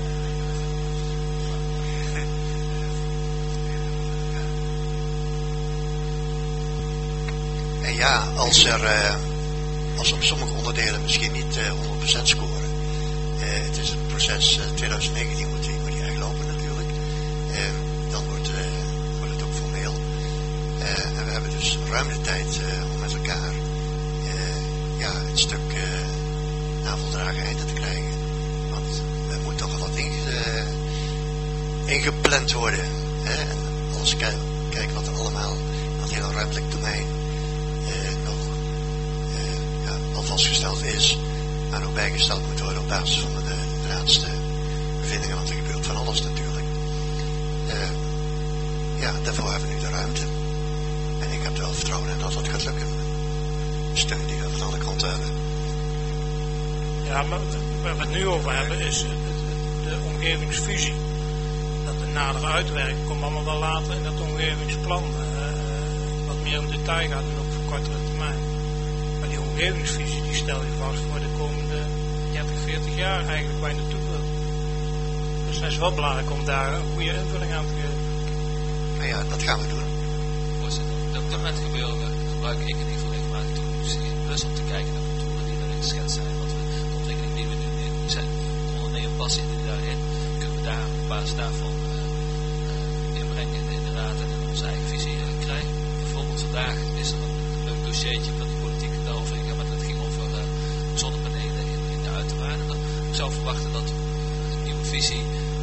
En ja, als er... Uh, als op sommige onderdelen misschien niet uh, honderd procent scoren. Uh, het is het proces uh, twintig negentien moet die, moet die echt lopen natuurlijk. Uh, dan wordt, uh, wordt het ook formeel. Uh, en we hebben dus ruim de tijd uh, om met elkaar uh, ja, een stuk uh, naveldragen einde te krijgen. Want er moet toch wel wat inge, uh, ingepland worden. Hè? En als we kijken kijk wat er allemaal aan het hele ruimtelijk domein uh, nog uh, ja, al vastgesteld is. Maar ook bijgesteld moet worden op basis van de, de laatste bevindingen, want er gebeurt van alles natuurlijk. Uh, ja, daarvoor hebben we nu de ruimte. En ik heb er wel vertrouwen in dat dat gaat lukken. De steun die we van alle kanten hebben. Ja, maar waar we het nu over hebben is de omgevingsvisie. Dat de nadere uitwerking komt allemaal wel later in dat omgevingsplan. Uh, wat meer in detail gaat en ook voor kortere termijn. Maar die omgevingsvisie die stel je vast voor de komende dertig, veertig jaar eigenlijk waar je naartoe wil. Dus het is wel belangrijk om daar een goede invulling aan te geven. Nou ja, dat gaan we doen. Voorzitter, op dit moment gebeuren gebruik ik in ieder geval regelmatig toekomstvisie. Dus om te kijken naar contouren die erin geschetst zijn. Wat we, de ontwikkeling die we nu zijn, ondernemen passen in daarin. Kunnen we daar op basis daarvan uh, uh, inbrengen in, in de raad en in onze eigen visie uh, krijgen. Bijvoorbeeld vandaag is er een leuk dossiertje dat de politiek daarover ingaat, maar dat ging over uh, zonnepanelen in, in de uiterwaarden. Ik zou verwachten dat uh, een nieuwe visie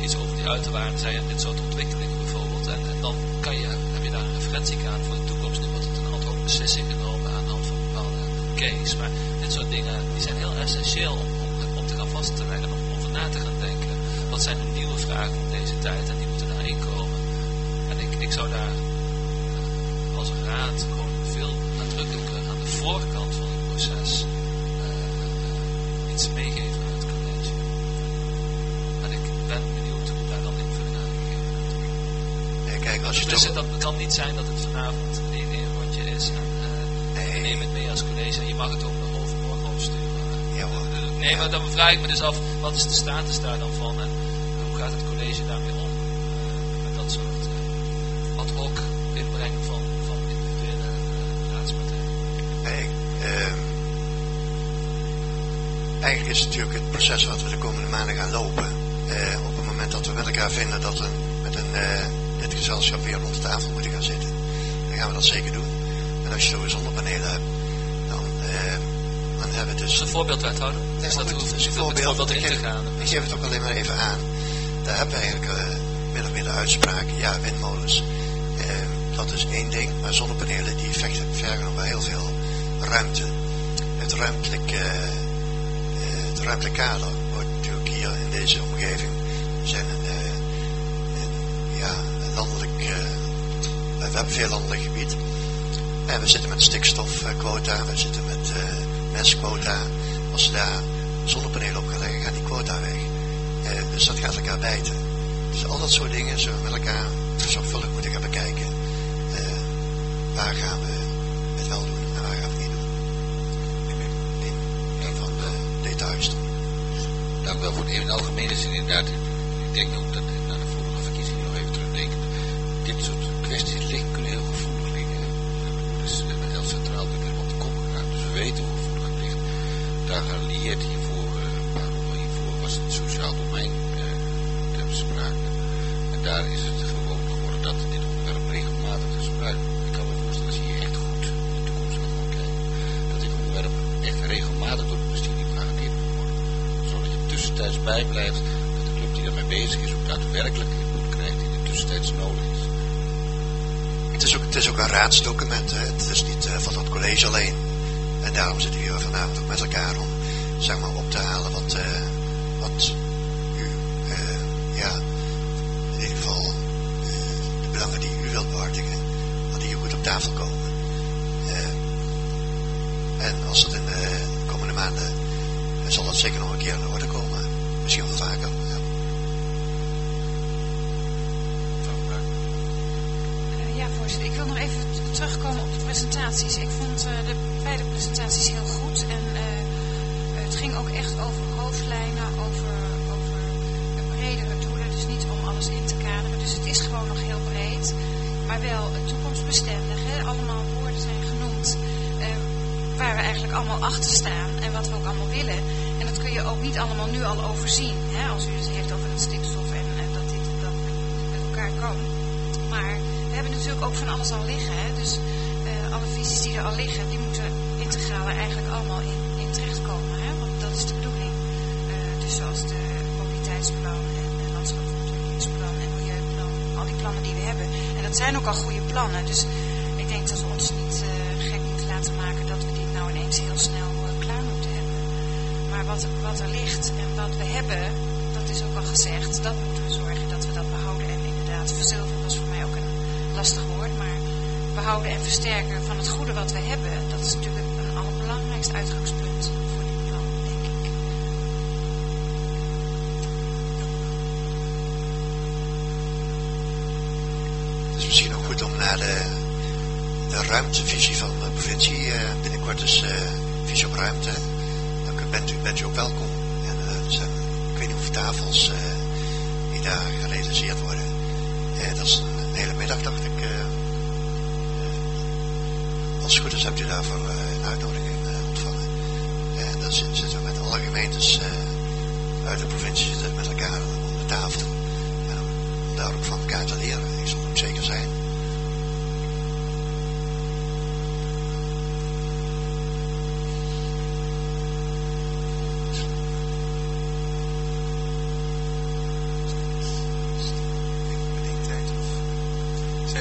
iets over die uiterwaarden zei en dit soort ontwikkelingen bijvoorbeeld. En, en dan kan je, heb je daar een referentiekader voor de toekomst. Nu wordt het een ad hoc beslissing genomen aan de hand van bepaalde case. Maar dit soort dingen die zijn heel essentieel om, om, om te gaan vast te leggen, om over na te gaan denken. Wat zijn de nieuwe vragen van deze tijd en die moeten daarin komen. En ik, ik zou daar als een raad gewoon veel nadrukkelijker aan de voorkant van het proces uh, iets meegeven aan het college. En ik ben benieuwd hoe daar dan invulling aan gegeven wordt. Nee, kijk, als je dus toch... dat kan niet zijn dat het vanavond een één rondje is en uh, nee. neem het mee als college en je mag het ook nog overmorgen opsturen. Ja, hoor. Uh, nee, ja. Maar dan vraag ik me dus af, wat is de status daar dan van en hoe gaat het college daarmee om? Uh, met dat soort uh, ad hoc inbrengen van, van individuele uh, raadspartijen. Nee, uh, eigenlijk is het natuurlijk het proces wat we de komende maanden gaan lopen. Uh, op het moment dat we met elkaar vinden dat we met een, uh, dit gezelschap weer rond de tafel moeten gaan zitten, dan gaan we dat zeker doen. En als je zo een zonnepanelen hebt, dan, uh, dan hebben we dus... Dat is een voorbeeld wethouder. Nee, dus dat goed, hoeft dus niet een voorbeeld, voorbeeld in ik te geef, gaan. Ik geef het ook alleen maar even aan. Daar hebben we eigenlijk uh, min of meer de uitspraak, ja, windmolens. Uh, dat is één ding, maar zonnepanelen die vechten, vergen nog wel heel veel ruimte. Het ruimtelijk, uh, uh, het ruimtelijk kader wordt natuurlijk hier in deze omgeving, we zijn een, uh, een, ja, een landelijk, uh, we hebben veel landelijk gebied. En we zitten met stikstofquota, we zitten met uh, mestquota. Als ze daar zonnepanelen op gaan leggen, gaan die quota weg. Uh, dus dat gaat elkaar bijten. Dus al dat soort dingen zullen we met elkaar zorgvuldig moeten gaan bekijken. Uh, waar gaan we het wel doen en waar gaan we het niet doen. In een van de details dan. Dank u wel voor de in algemene zin inderdaad. Ik denk ook dat naar de vorige verkiezingen nog even terugdenken. Dit soort kwesties liggen, kunnen heel gevoelig liggen. Dus uh, heel centraal natuurlijk op de kop gegaan. Dus we weten hoe gevoelig het ligt. Daar gelieerd hiervoor, uh, een paar ronden hiervoor was het sociaal domein uh, ter sprake. En daar is het gewoon geworden dat dit onderwerp regelmatig is gebruikt. Ik kan me voorstellen als je hier echt goed in de toekomst gaat gaan kijken, dat dit onderwerp echt regelmatig door het bestuur niet geagendeerd moet worden. Zodat je tussentijds bijblijft dat de club die daarmee bezig is ook daadwerkelijk input krijgt die er tussentijds nodig is. Het is ook, het is ook een raadsdocument, hè. Het is niet uh, van het college alleen. En daarom zitten we hier vanavond ook met elkaar om, zeg maar, op te halen wat, uh, wat u, uh, ja, in ieder geval uh, de belangen die u wilt behartigen, dat die hier goed op tafel komen. Uh, en als het in de komende maanden, uh, zal dat zeker nog een keer in orde komen. Misschien wel vaker. Ja. Ja, voorzitter. Ik wil nog even t- terugkomen op de presentaties. Ik vond uh, de beide presentaties heel goed. En uh, het ging ook echt over hoofdlijnen, over, over bredere doelen. Dus niet om alles in te kaderen. Dus het is gewoon nog heel breed. Maar wel uh, toekomstbestendig. Hè? Allemaal woorden zijn genoemd uh, waar we eigenlijk allemaal achter staan. En wat we ook allemaal willen. En dat kun je ook niet allemaal nu al overzien. Hè? Als u het heeft over het stikstof en, en dat dit en dat met elkaar kan. Maar we hebben natuurlijk ook van alles al liggen. Hè? Dus uh, alle visies die er al liggen, die moeten integraal er eigenlijk allemaal in, in terechtkomen. Hè? Want dat is de bedoeling. Uh, dus zoals de mobiliteitsplan en de landschapsontwikkelingsplan en milieuplan. Al die plannen die we hebben. En dat zijn ook al goede plannen. Dus ik denk dat we ons niet uh, gek moeten laten maken dat we dit nou ineens heel snel uh, klaar moeten hebben. Maar wat, wat er ligt en wat we hebben, dat is ook al gezegd, dat moeten we zorgen dat we dat behouden en inderdaad verzilveren. Dat is voor mij ook een lastig woord, maar behouden en versterken van het goede wat we hebben, dat is natuurlijk een allerbelangrijkste uitgangspunt voor dit plan, denk ik. Het is misschien ook goed om naar de, de ruimtevisie van de provincie, uh, binnenkort is uh, visie op ruimte, dan bent u, bent u ook welkom. En uh, er zijn, ik weet niet hoeveel tafels uh, die daar gerealiseerd worden. Uh, dat is een, een hele middag, dacht ik. Uh, uh, als het goed is, hebt u daarvoor uh, een uitnodiging uh, ontvangen. En dan zitten we met alle gemeentes uh, uit de provincie zitten met elkaar om de tafel. En om daar ook van elkaar te leren. Ik zal ook zeker zijn.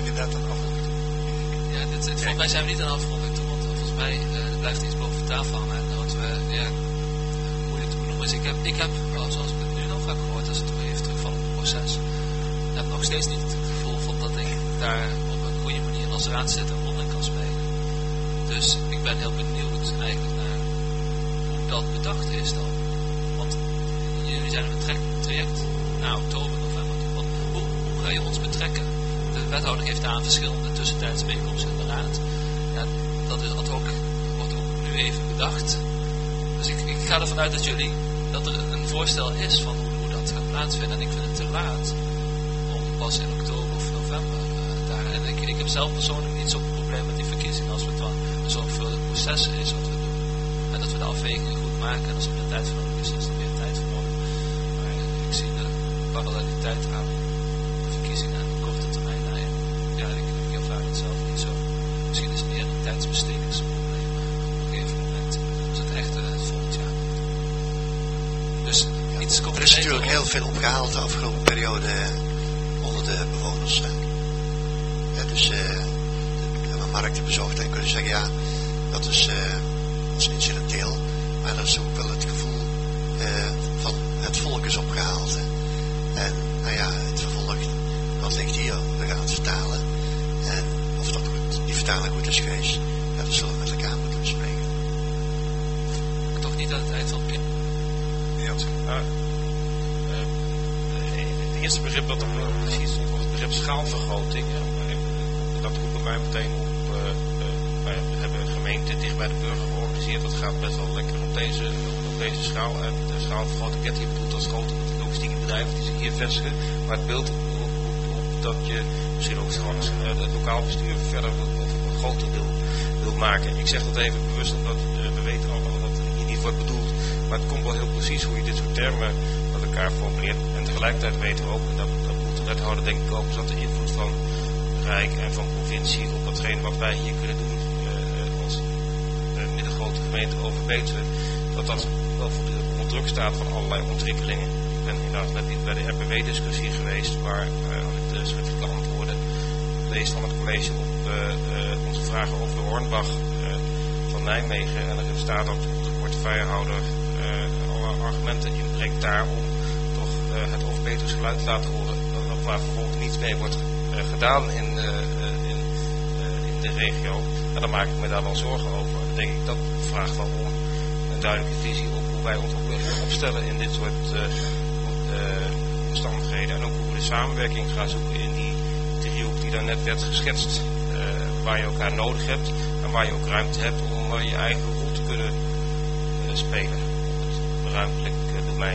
zijn we inderdaad aan de afronding toe. Ja, dit, dit, volgens mij zijn we niet aan de afronding toe, want volgens mij uh, blijft er iets boven tafel hangen. En wat we, ja, moeilijk te benoemen is, ik heb, ik heb zoals ik het nu nog heb gehoord, als het weer even terugvalt op het proces, heb nog steeds niet het gevoel van dat ik daar op een goede manier als raadzitter een rol in kan spelen. Dus ik ben heel benieuwd eigenlijk naar hoe dat bedacht is dan. Want jullie zijn in een traject na oktober, november. Want hoe, hoe ga je ons betrekken? De wethouder heeft daar verschillende tussentijdse bijeenkomsten in de raad. Ja, dat is ad hoc, wordt ook nu even bedacht. Dus ik, ik ga ervan uit dat jullie, dat er een voorstel is van hoe, hoe dat gaat plaatsvinden. En ik vind het te laat om pas in oktober of november uh, daar. En ik, ik heb zelf persoonlijk niet zo'n probleem met die verkiezingen als het dan een zorgvuldig proces is wat we doen. En dat we de afwegingen goed maken. En als er meer tijd voor nodig is, dan is er meer tijd voor nodig. Maar ik zie de paralleliteit aan de verkiezingen en de korte termijn daarin. Ja, ik, ik ervaar het zelf niet zo. Misschien is het meer een tijdsbestedingsprobleem op een gegeven moment. Dus het echt uh, het volgend jaar. Dus ja, iets concreets. Er is natuurlijk heel veel opgehaald de afgelopen periode onder de bewoners. Hè. Ja, dus uh, de markten bezocht en kunnen zeggen ja, dat is, uh, dat is incidenteel. Maar dat is ook wel het gevoel uh, van het volk is opgehaald. Hè. En nou ja, het vervolg, dat ligt hier. We gaan het vertalen. En of dat goed, die vertaling goed is geweest, ja, dat zullen we met elkaar moeten bespreken. Toch niet aan het eind van het begin. Ja, uh, uh, het eerste begrip dat er precies stond was het begrip schaalvergroting. Hè. Dat roept bij mij meteen op. Uh, uh, wij hebben een gemeente dicht bij de burger georganiseerd. Dat gaat best wel lekker op deze, op deze schaal. En de schaalvergroting werd hier bedoeld als grote logistieke bedrijven die zich hier vestigen. Maar het beeld op, op dat je misschien ook straks uh, het lokaal bestuur verder wil, of groter wil, wil maken. Ik zeg dat even bewust omdat uh, we weten allemaal dat het hier niet wordt bedoeld. Maar het komt wel heel precies hoe je dit soort termen met elkaar formuleert. En tegelijkertijd weten we ook, en dat, dat moet de wethouder denk ik ook, is dat de invloed van Rijk en van provincie op datgene wat wij hier kunnen doen uh, als uh, middengrote gemeente over Betuwe, dat dat wel voortdurend onder druk staat van allerlei ontwikkelingen. Ik ben inderdaad net bij de R P W-discussie geweest, waar uh, als ik de schriftelijke antwoorden lees van het college op uh, uh, onze vragen over de Hornbach uh, van Nijmegen. En er staat dat de portefeuillehouder uh, alle argumenten inbrengt daar om toch uh, het over Betuwe's geluid te laten horen. Dat, waar vervolgens niets mee wordt uh, gedaan in, uh, in, uh, in de regio. En dan maak ik me daar wel zorgen over. Dan denk ik dat vraagt wel om een duidelijke visie op hoe wij ons ook willen opstellen in dit soort uh, uh, omstandigheden. En ook hoe we de samenwerking gaan zoeken in die driehoek die daar net werd geschetst. Uh, waar je elkaar nodig hebt en waar je ook ruimte hebt om uh, je eigen rol te kunnen uh, spelen op het ruimtelijk uh, domein.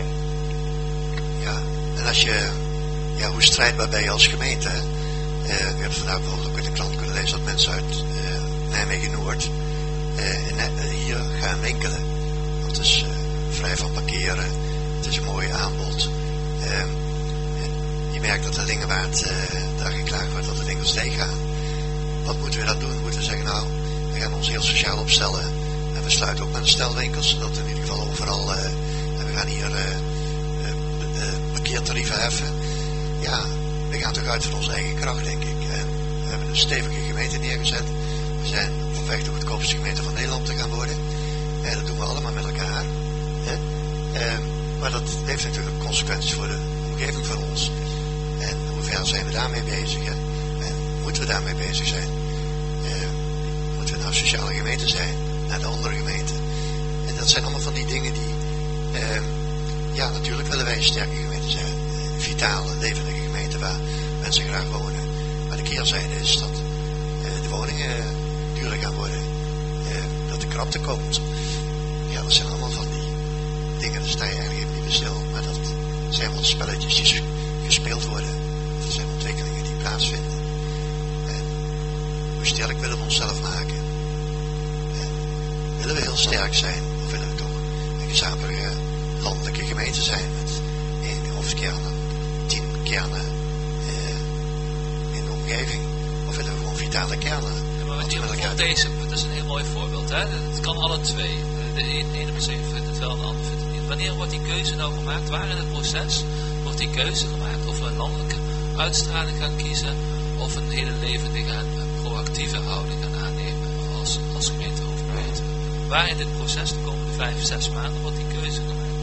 Ja, en als je, ja, hoe strijdbaar ben je als gemeente? Uh, we hebben vandaag bijvoorbeeld ook in de krant kunnen lezen dat mensen uit uh, Nijmegen-Noord uh, in, uh, hier gaan winkelen. Want het is uh, vrij van parkeren, het is een mooi aanbod. Uh, je merkt dat de Lingewaard uh, daar geklaagd wordt dat de winkels leeg gaan. Wat moeten we dan doen? Moeten we zeggen, nou, we gaan ons heel sociaal opstellen. En we sluiten ook maar de stelwinkels, zodat we in ieder geval overal, uh, en we gaan hier uh, uh, uh, parkeertarieven heffen. Ja, we gaan toch uit van onze eigen kracht, denk ik. En we hebben een stevige gemeente neergezet. We zijn op weg de goedkoopste gemeente van Nederland te gaan worden. En dat doen we allemaal met elkaar. Hè? Uh, maar dat heeft natuurlijk consequenties voor de omgeving van ons. En hoe ver zijn we daarmee bezig? Hè? En moeten we daarmee bezig zijn? Uh, moeten we nou sociale gemeente zijn? Naar de andere gemeente? En dat zijn allemaal van die dingen die... Uh, ja, natuurlijk willen wij een sterke gemeente zijn. Een vitale, levendige gemeente waar mensen graag wonen. Maar de keerzijde is dat uh, de woningen duurder gaan worden. Uh, dat de krapte komt. Ja, dat zijn allemaal van die dingen. Daar sta je eigenlijk even niet bij stil. Maar dat zijn wel spelletjes die gespeeld worden. Dat zijn ontwikkelingen die plaatsvinden. En hoe sterk willen we onszelf maken? En willen we heel sterk zijn? Of willen we toch een gezamenlijke landelijke gemeente zijn met één hoofdkernen, tien kernen eh, in de omgeving? Of willen we gewoon vitale kernen? Ja, maar wat je bijvoorbeeld deze, dat is een heel mooi voorbeeld. Hè? Het kan alle twee. De ene persoon vindt het wel, de ander vindt het niet. Wanneer wordt die keuze nou gemaakt? Waar in het proces wordt die keuze gemaakt? Of we een landelijke uitstraling gaan kiezen? of een hele levendige en proactieve houding gaan aannemen als, als gemeente Overbetuwe. Waar in dit proces de komende vijf, zes maanden wordt die keuze gemaakt?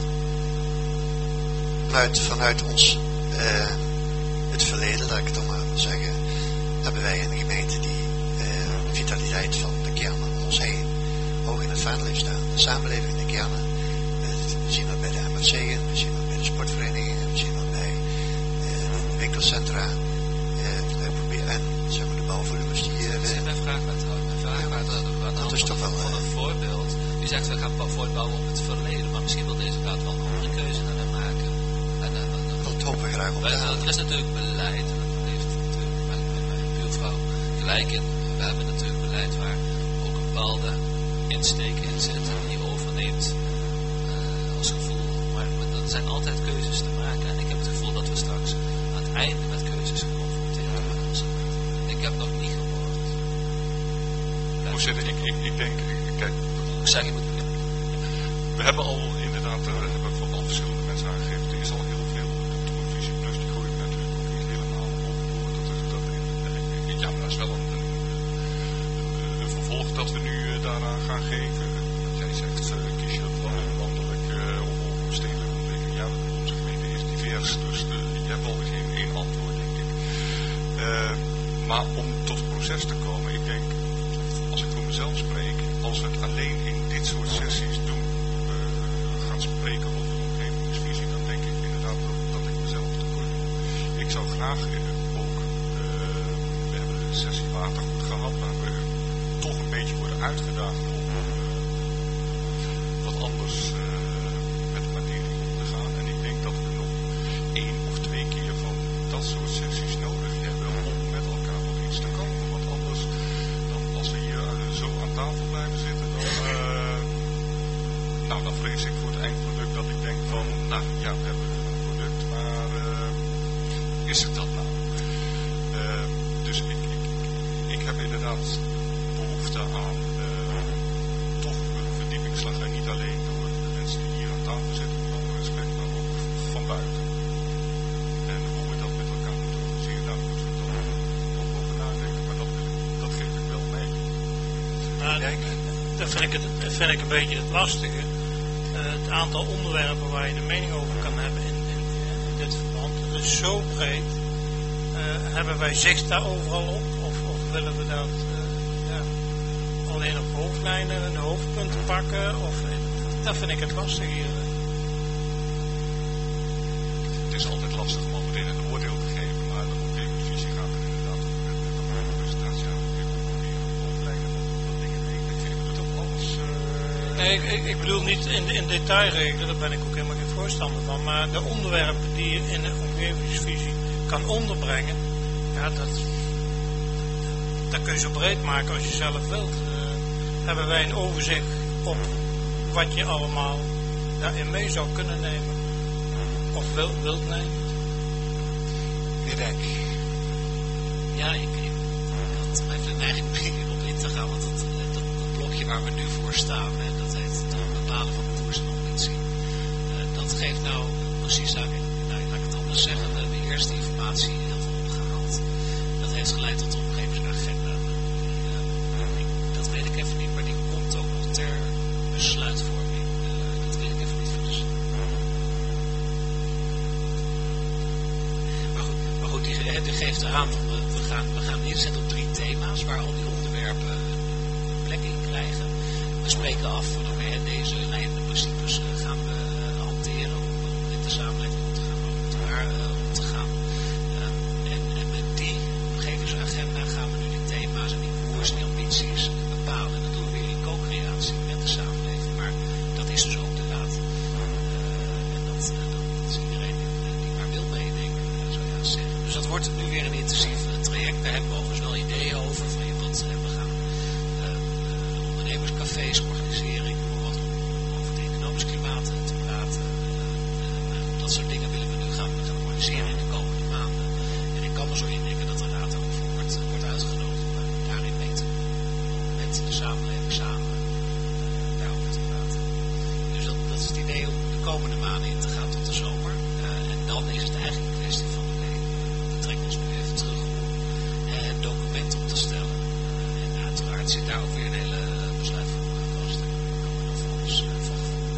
Vanuit, vanuit ons, uh, het verleden, laat ik het dan maar zeggen, hebben wij een gemeente die uh, de vitaliteit van de kernen om ons heen hoog in het vaandel heeft staan. De samenleving in de kernen, uh, we zien dat bij de M F C'en, we zien dat bij de sportverenigingen, we zien dat bij uh, de winkelcentra. Uh, wij proberen, en zeg maar de bouwvolumes die... Uh, dat is mijn vraag met mijn vraag maar dat, dat, dat is toch wel van een voorbeeld. U zegt we gaan voortbouwen op het verleden, maar misschien wil deze raad wel een andere keuze naar maken. En, en, en, dat hopen we graag op. Er is natuurlijk beleid, en dat heeft natuurlijk met mijn buurvrouw gelijk in. We hebben natuurlijk beleid waar ook een bepaalde insteek in zit die je overneemt uh, als gevoel. Maar, maar er zijn altijd keuzes te maken en ik heb het gevoel dat we straks aan het einde met keuzes geconfronteerd worden. Ik heb nog niet gehoord. Voorzitter, ik, ik, ik denk, kijk, ik zeg, je moet we hebben al inderdaad, uh, hebben we al verschillende mensen aangegeven, er is al heel veel op televisie, plus die gooi ik natuurlijk ook niet helemaal op door. Dat is, dat, uh, ja, maar dat is wel een, een, een, een vervolg dat we nu uh, daaraan gaan geven. Wat jij zegt, uh, kies je dan landelijk uh, of, of stedelijke ontwikkeling. Ja, onze gemeente is divers, dus uh, je hebt al geen één antwoord, denk ik. Uh, maar om tot het proces te komen, ik denk, als ik voor mezelf spreek, als we het alleen in dit soort sessies doen, uh, gaan spreken over de omgevingsvisie, dan denk ik inderdaad dat, dat ik mezelf tekort doe. Ik zou graag uh, ook, uh, we hebben de sessie watergoed gehad, waar we toch een beetje worden uitgedaagd om uh, wat anders uh, met de materie om te gaan. En ik denk dat we nog één of twee keer van dat soort sessies nodig hebben om met elkaar tot iets te komen. Want anders, dan, als we hier uh, zo aan tafel blijven zitten, dan, uh, nou, dan vrees ik voor het eindproduct dat ik denk van, nou ja, we hebben een product, maar uh, is het dat nou? Uh, dus ik, ik, ik heb inderdaad behoefte aan uh, toch een verdiepingsslag en niet alleen door de mensen die hier aan tafel zitten, met alle respect, maar ook van buiten. En hoe we dat met elkaar moeten organiseren, daar moeten we dan ook over nadenken, maar dat, dat geef ik wel mee. Maar dat vind ik, het, vind ik een beetje het lastige. Uh, het aantal onderwerpen waar je de mening over kan hebben in, in, in dit verband, dat is zo breed. Uh, hebben wij zicht daar overal op? Of, of willen we dat uh, ja, alleen op hoofdlijnen en hoofdpunten pakken? Of, dat vind ik het lastig hier. Het is altijd lastig om al meteen een oordeel te geven, maar de omgevingsvisie gaat er inderdaad over de presentatie aan. Ik wil proberen op hoofdlijnen dat dingen weten. Ik doe dat alles... Uh... Nee, ik, ik, ik bedoel niet in, in detail regelen, daar ben ik ook helemaal geen voorstander van. Maar de onderwerpen die je in de omgevingsvisie kan onderbrengen, ja, dat, dat kun je zo breed maken als je zelf wilt. Uh, hebben wij een overzicht op wat je allemaal daarin mee zou kunnen nemen? Of wil, wilt nemen? Ik denk. Ja, ik, ik had mijn neiging begin op in te gaan, want dat, dat, dat blokje waar we nu voor staan, hè, dat heet het bepalen van koers en ambitie. Uh, dat geeft nou precies aan, nou, laat ik het anders zeggen, we hebben eerst de informatie heel veel opgehaald. Dat heeft geleid tot de omgevingsagenda. Uh, ik, dat weet ik even niet, maar die komt ook nog ter besluitvorming. Uh, dat weet ik even niet voor. Dus. Maar goed, maar goed die, die geeft eraan, we, we, gaan, we gaan inzetten op drie thema's waar al die onderwerpen een plek in krijgen. We spreken af waardoor we deze leidende principes uh, gaan we uh, hanteren om met de samenleving om te gaan, maar ook met elkaar uh, om te gaan. Uh, en, en met die omgevingsagenda gaan we nu die thema's en die koers en die ambities bepalen. En dat doen we weer in co-creatie met de samenleving. Maar dat is dus ook de raad. Uh, en dat, uh, dat is iedereen die, die maar wil meedenken, uh, zou je ja zeggen. Dus dat wordt nu weer een intensief uh, traject. Daar hebben we overigens wel ideeën over. Van je wilt, uh, we gaan uh, uh, ondernemerscafés organiseren. Ik noem wat om over het economisch klimaat uh, te praten. Uh, uh, dat soort dingen willen we nu gaan, gaan organiseren in de komende maanden. En ik kan me zo indenken dat de raad er ook voor wordt, uh, wordt uitgenodigd om uh, daarin mee te doen. Om met de samenleving samen uh, daarover te praten. Dus dat, dat is het idee om de komende maanden in te gaan tot de zomer. Uh, en dan is het eigenlijk een kwestie van, oké, okay, we trekken ons nu even terug. Hoe zit daar ook weer een hele besluitvorming aan vast. Dan kan we dat van alles uh, van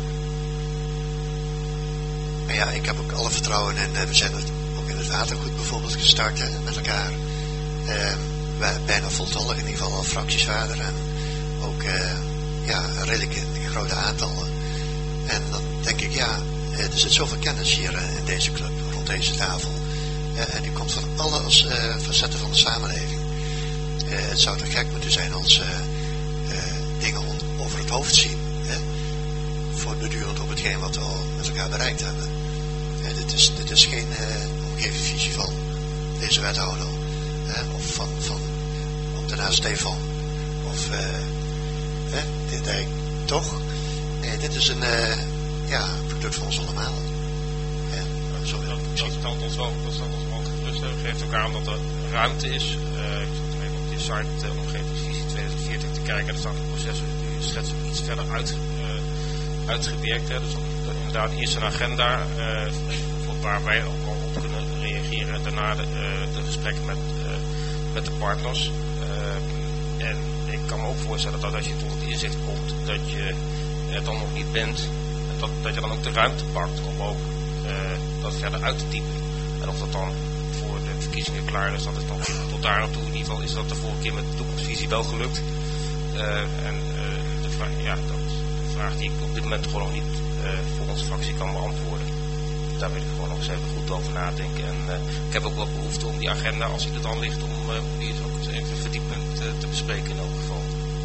Maar ja, ik heb ook alle vertrouwen in, uh, we zijn het ook in het watergoed bijvoorbeeld gestart hè, met elkaar. Uh, wij, bijna voltallig in ieder geval al fractiesvader en ook uh, ja, redelijk in grote aantallen. En dan denk ik, ja, uh, er zit zoveel kennis hier uh, in deze club, rond deze tafel. Uh, en die komt van alle uh, facetten van de samenleving. Uh, het zou toch gek moeten zijn als uh, uh, dingen on, over het hoofd zien. Hè? Voortdurend op hetgeen wat we al met elkaar bereikt hebben. Uh, dit, is, dit is geen uh, omgevingsvisie van deze wethouder. Uh, of van, van ambtenaar Stefan. Of uh, uh, dit denk toch. Nee, dit is een uh, ja, product van ons allemaal. Uh, zo dat, dat stelt ons wel, dat stelt ons wel gerust. Het geeft ook aan dat er ruimte is. Uh, ik zat even op die site uh, omgevingsvisie twintig veertig te kijken. Er staan de processen die schets ook iets verder uit, uh, uitgewerkt. Hè. Dus dat, dat inderdaad eerst een agenda uh, waar wij ook al op kunnen reageren. Daarna de, uh, de gesprekken met, uh, met de partners. Uh, en ik kan me ook voorstellen dat als je tot het inzicht komt dat je er dan nog niet bent, dat, dat je dan ook de ruimte pakt om ook uh, dat verder uit te diepen. En of dat dan voor de verkiezingen klaar is, dat is dan tot daar aan toe in ieder geval is dat de vorige keer met de toekomstvisie wel gelukt. Uh, en uh, de, vraag, ja, dat is de vraag die ik op dit moment gewoon nog niet uh, voor onze fractie kan beantwoorden. Daar wil ik gewoon nog eens even goed over nadenken. En uh, ik heb ook wel behoefte om die agenda, als die er dan ligt, om, uh, om die ook eens even verdiepend uh, te bespreken in elk geval.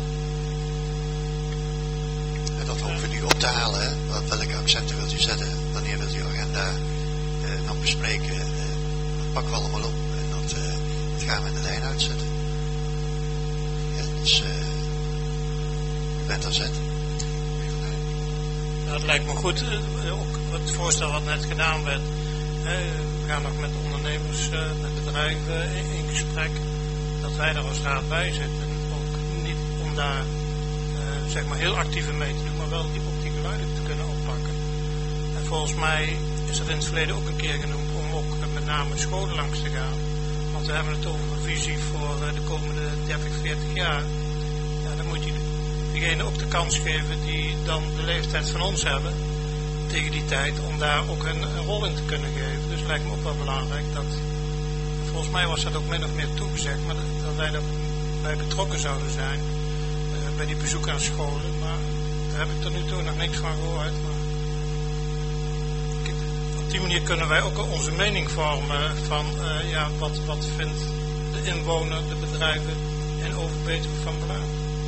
En dat hoeven we nu op te halen. Hè? Wat, welke accenten wilt u zetten? Wanneer wilt u agenda uh, nog bespreken? Uh, dat pakken we allemaal op. En dat, uh, dat gaan we in de lijn uitzetten. Ja, dus uh, u bent aan zet. Dat lijkt me goed. Uh, ook het voorstel wat net gedaan werd. Uh, we gaan nog met ondernemers, uh, met bedrijven in, in gesprek. Dat wij er als raad bij zitten. Ook niet om daar uh, zeg maar heel actief in mee te doen, maar wel die, op die geluiden te kunnen oppakken. En volgens mij is er in het verleden ook een keer genoemd om ook uh, met name scholen langs te gaan. Want we hebben het over een visie voor uh, de komende dertig, veertig jaar. Ja, dan moet je diegene ook de kans geven die dan de leeftijd van ons hebben tegen die tijd, om daar ook een, een rol in te kunnen geven. Dus het lijkt me ook wel belangrijk dat, volgens mij was dat ook min of meer toegezegd, maar dat, dat wij daarbij betrokken zouden zijn uh, bij die bezoek aan scholen, maar daar heb ik tot nu toe nog niks van gehoord. Maar op die manier kunnen wij ook onze mening vormen van uh, ja, wat, wat vindt de inwoner, de bedrijven en Overbetuwe van belang.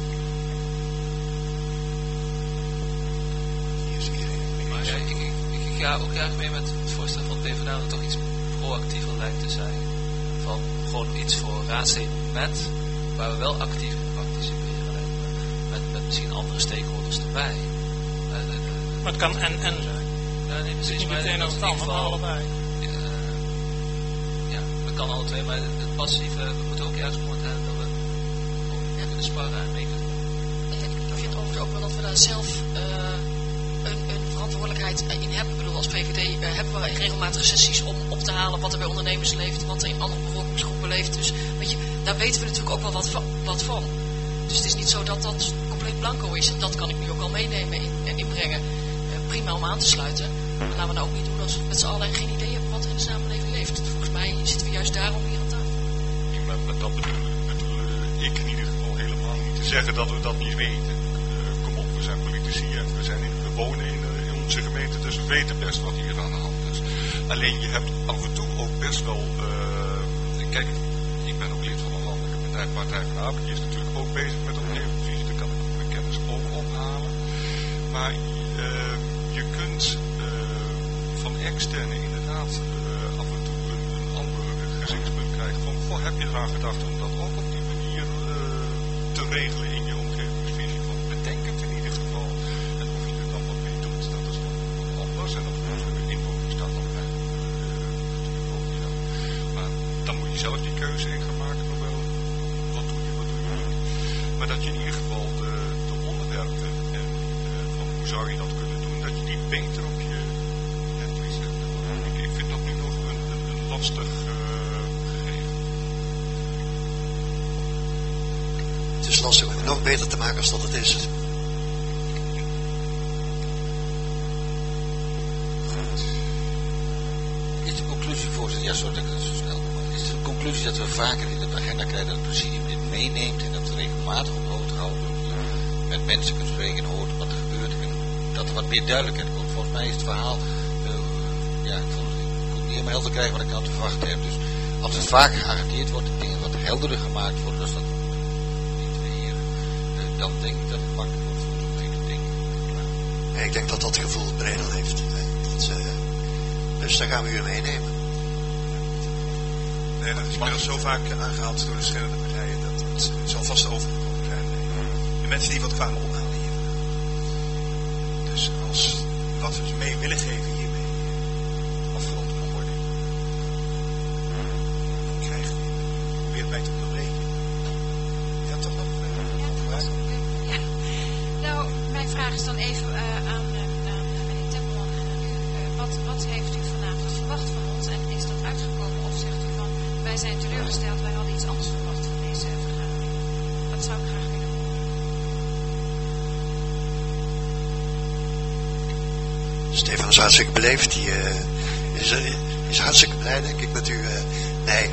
Ja, ik, ik, ik ga ook graag mee met het voorstel van het PvdA dat toch iets proactiever lijkt te zijn. Van gewoon iets voor raadsleden met, waar we wel actief in participeren. Met, met misschien andere stakeholders erbij. Uh, de, de, maar het kan en-en zijn. Ja, nee, precies. Niet het een of het ander, maar allebei. Uh, ja, dat kan alle twee, maar het, het passieve, we moeten ook ergens moeten hebben dat we gewoon kunnen sparren en mee kunnen. Ik vind overigens ook wel dat we daar zelf uh, een, een verantwoordelijkheid in hebben. Ik bedoel, als P V D uh, hebben we regelmatige sessies om op te halen wat er bij ondernemers leeft, wat er in andere bevolkingsgroepen leeft. Dus weet je, daar weten we natuurlijk ook wel wat van. Wat van. Dus het is niet zo dat dat compleet blanco is. En dat kan ik nu ook wel meenemen in, en inbrengen. Uh, prima om aan te sluiten. Maar laten we nou ook niet doen als we met z'n allen geen idee hebben wat er in de samenleving leeft. Volgens mij zitten we juist daarom hier aan tafel. Met, met dat bedoel, bedoel ik in ieder geval helemaal niet te zeggen dat we dat niet weten. Uh, kom op, we zijn politici en we, zijn in, we wonen in, uh, in onze gemeente, dus we weten best wat hier aan de hand is. Alleen je hebt af en toe ook best wel... Uh, kijk, ik ben ook lid van een landelijke partij, Partij van de Arbeid. Die is natuurlijk ook bezig met de omgevingsvisie. Daar kan ik ook mijn kennis ook ophalen. Maar uh, je kunt uh, van externe inderdaad uh, af en toe een, een ander gezichtspunt krijgen. Van, goh, heb je eraan gedacht om dat ook op die manier uh, te regelen in je omgevingsvisie? Van, bedenk het in ieder geval. En of je er dan wat mee doet, dat is dan wat anders. En dat moet een inwoners dat dan bij natuurlijk ook niet. Maar dan moet je zelf die keuze in gaan maken. Van wel, wat doe je, wat doe je niet. Maar dat je in ieder geval de, de onderwerpen en uh, van hoe zou je dat kunnen doen, dat je die beter op je netvlies hebt. Ik, ik vind dat nu nog een, een, een lastig uh, gegeven. Het is lastig om het nog beter te maken als dat het is. Is de conclusie, voorzitter, ja, sorry dat ik dat zo snel kom. Is de conclusie dat we vaker in de agenda krijgen dat het presidium dit meeneemt en dat we regelmatig op hoogte houden, met mensen kunt spreken en hoort wat er gebeurt en dat er wat meer duidelijkheid komt. Volgens mij is het verhaal, uh, ja, ik vond het ik kon niet helemaal helder krijgen wat ik aan te verwachten heb. Dus als het vaker geagendeerd wordt, dingen wat helderder gemaakt worden, dus dat niet weer, uh, dan denk ik dat het makkelijk wordt voor zo'n hele ding. Ja, ik denk dat dat gevoel breder heeft. Hè. Dat, uh, dus daar gaan we u meenemen. Nee, dat is inmiddels zo vaak aangehaald door de verschillende partijen dat het zal vast overgekomen zijn. De mensen die wat kwamen ophalen hier. Dus als wat we mee willen geven hiermee afgerond kan worden, dan krijgen we weer bij te onderbreken. Je hebt toch nog Ja, ja. Nou, mijn vraag is dan even uh, aan, uh, aan uh, meneer Tempelman en aan u. Uh, wat, wat heeft u vanavond verwacht van ons en is dat uitgekomen? Of zegt u van, wij zijn teleurgesteld, wij hadden iets anders verwacht van deze vergadering? Dat zou ik graag willen horen. Stefan is hartstikke beleefd. Die uh, is, uh, is hartstikke blij, denk ik, dat u... Uh, nee.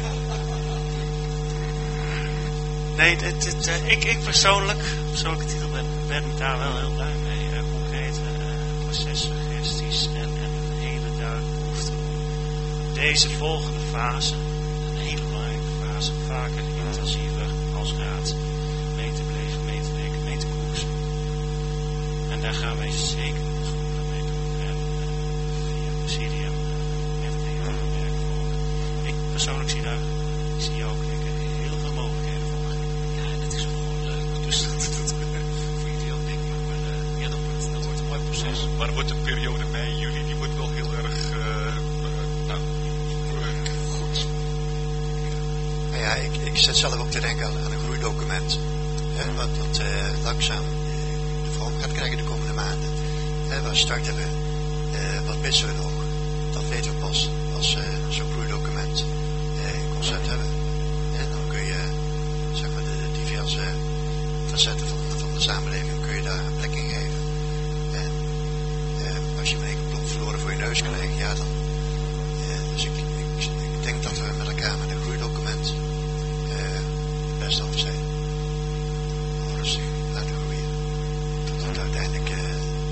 Nee, dit, dit, uh, ik, ik persoonlijk, persoonlijke titel, ben, ben daar wel heel blij mee. Uh, concrete uh, processuggesties en, en een hele duidelijke behoefte om deze volgende fase, een hele belangrijke fase, vaker intensiever als raad mee te beleven, mee te denken, mee te koersen. En daar gaan wij zeker ons goed mee doen. En uh, via presidium uh, met de hele werkvorm. Ik persoonlijk zie daar, ik zie jou ook denken, heel veel mogelijkheden voor. Ja, en het is ook gewoon leuk. Dus dat, dat, dat voor jullie ook denk ik. Maar uh, ja, dat wordt, dat wordt een mooi proces. Maar dan wordt de periode mei, juli, die wordt wel heel erg uh, uh, nou, uh, goed. Nou ja, ik, ik zit zelf ook te denken aan, aan een groeidocument. Hè, wat wat uh, langzaam uh, de vorm gaat krijgen de komende maanden. Hè, waar starten we? Uh, wat missen we nog? Dat weten we pas als we uh, zo'n groeidocument uh, in concept hebben. En dan kun je zeg maar, de, de diverse facetten van, van de samenleving kun je daar een plek in geven. En uh, als je een enkel blok verloren voor je neus krijgt, ja dan. Uh, dus ik, ik, ik denk dat we met elkaar met een groeidocument uh, best over zijn. Om rustig laten groeien. Tot het uiteindelijk. Uh,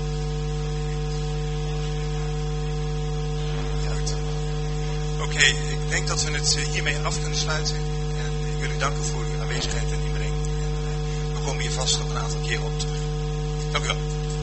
ja, Oké, okay, ik denk dat we het hiermee af kunnen sluiten. En jullie danken voor uw aanwezigheid en inbreng. En uh, we komen hier vast nog een aantal keer op terug. Dank u wel.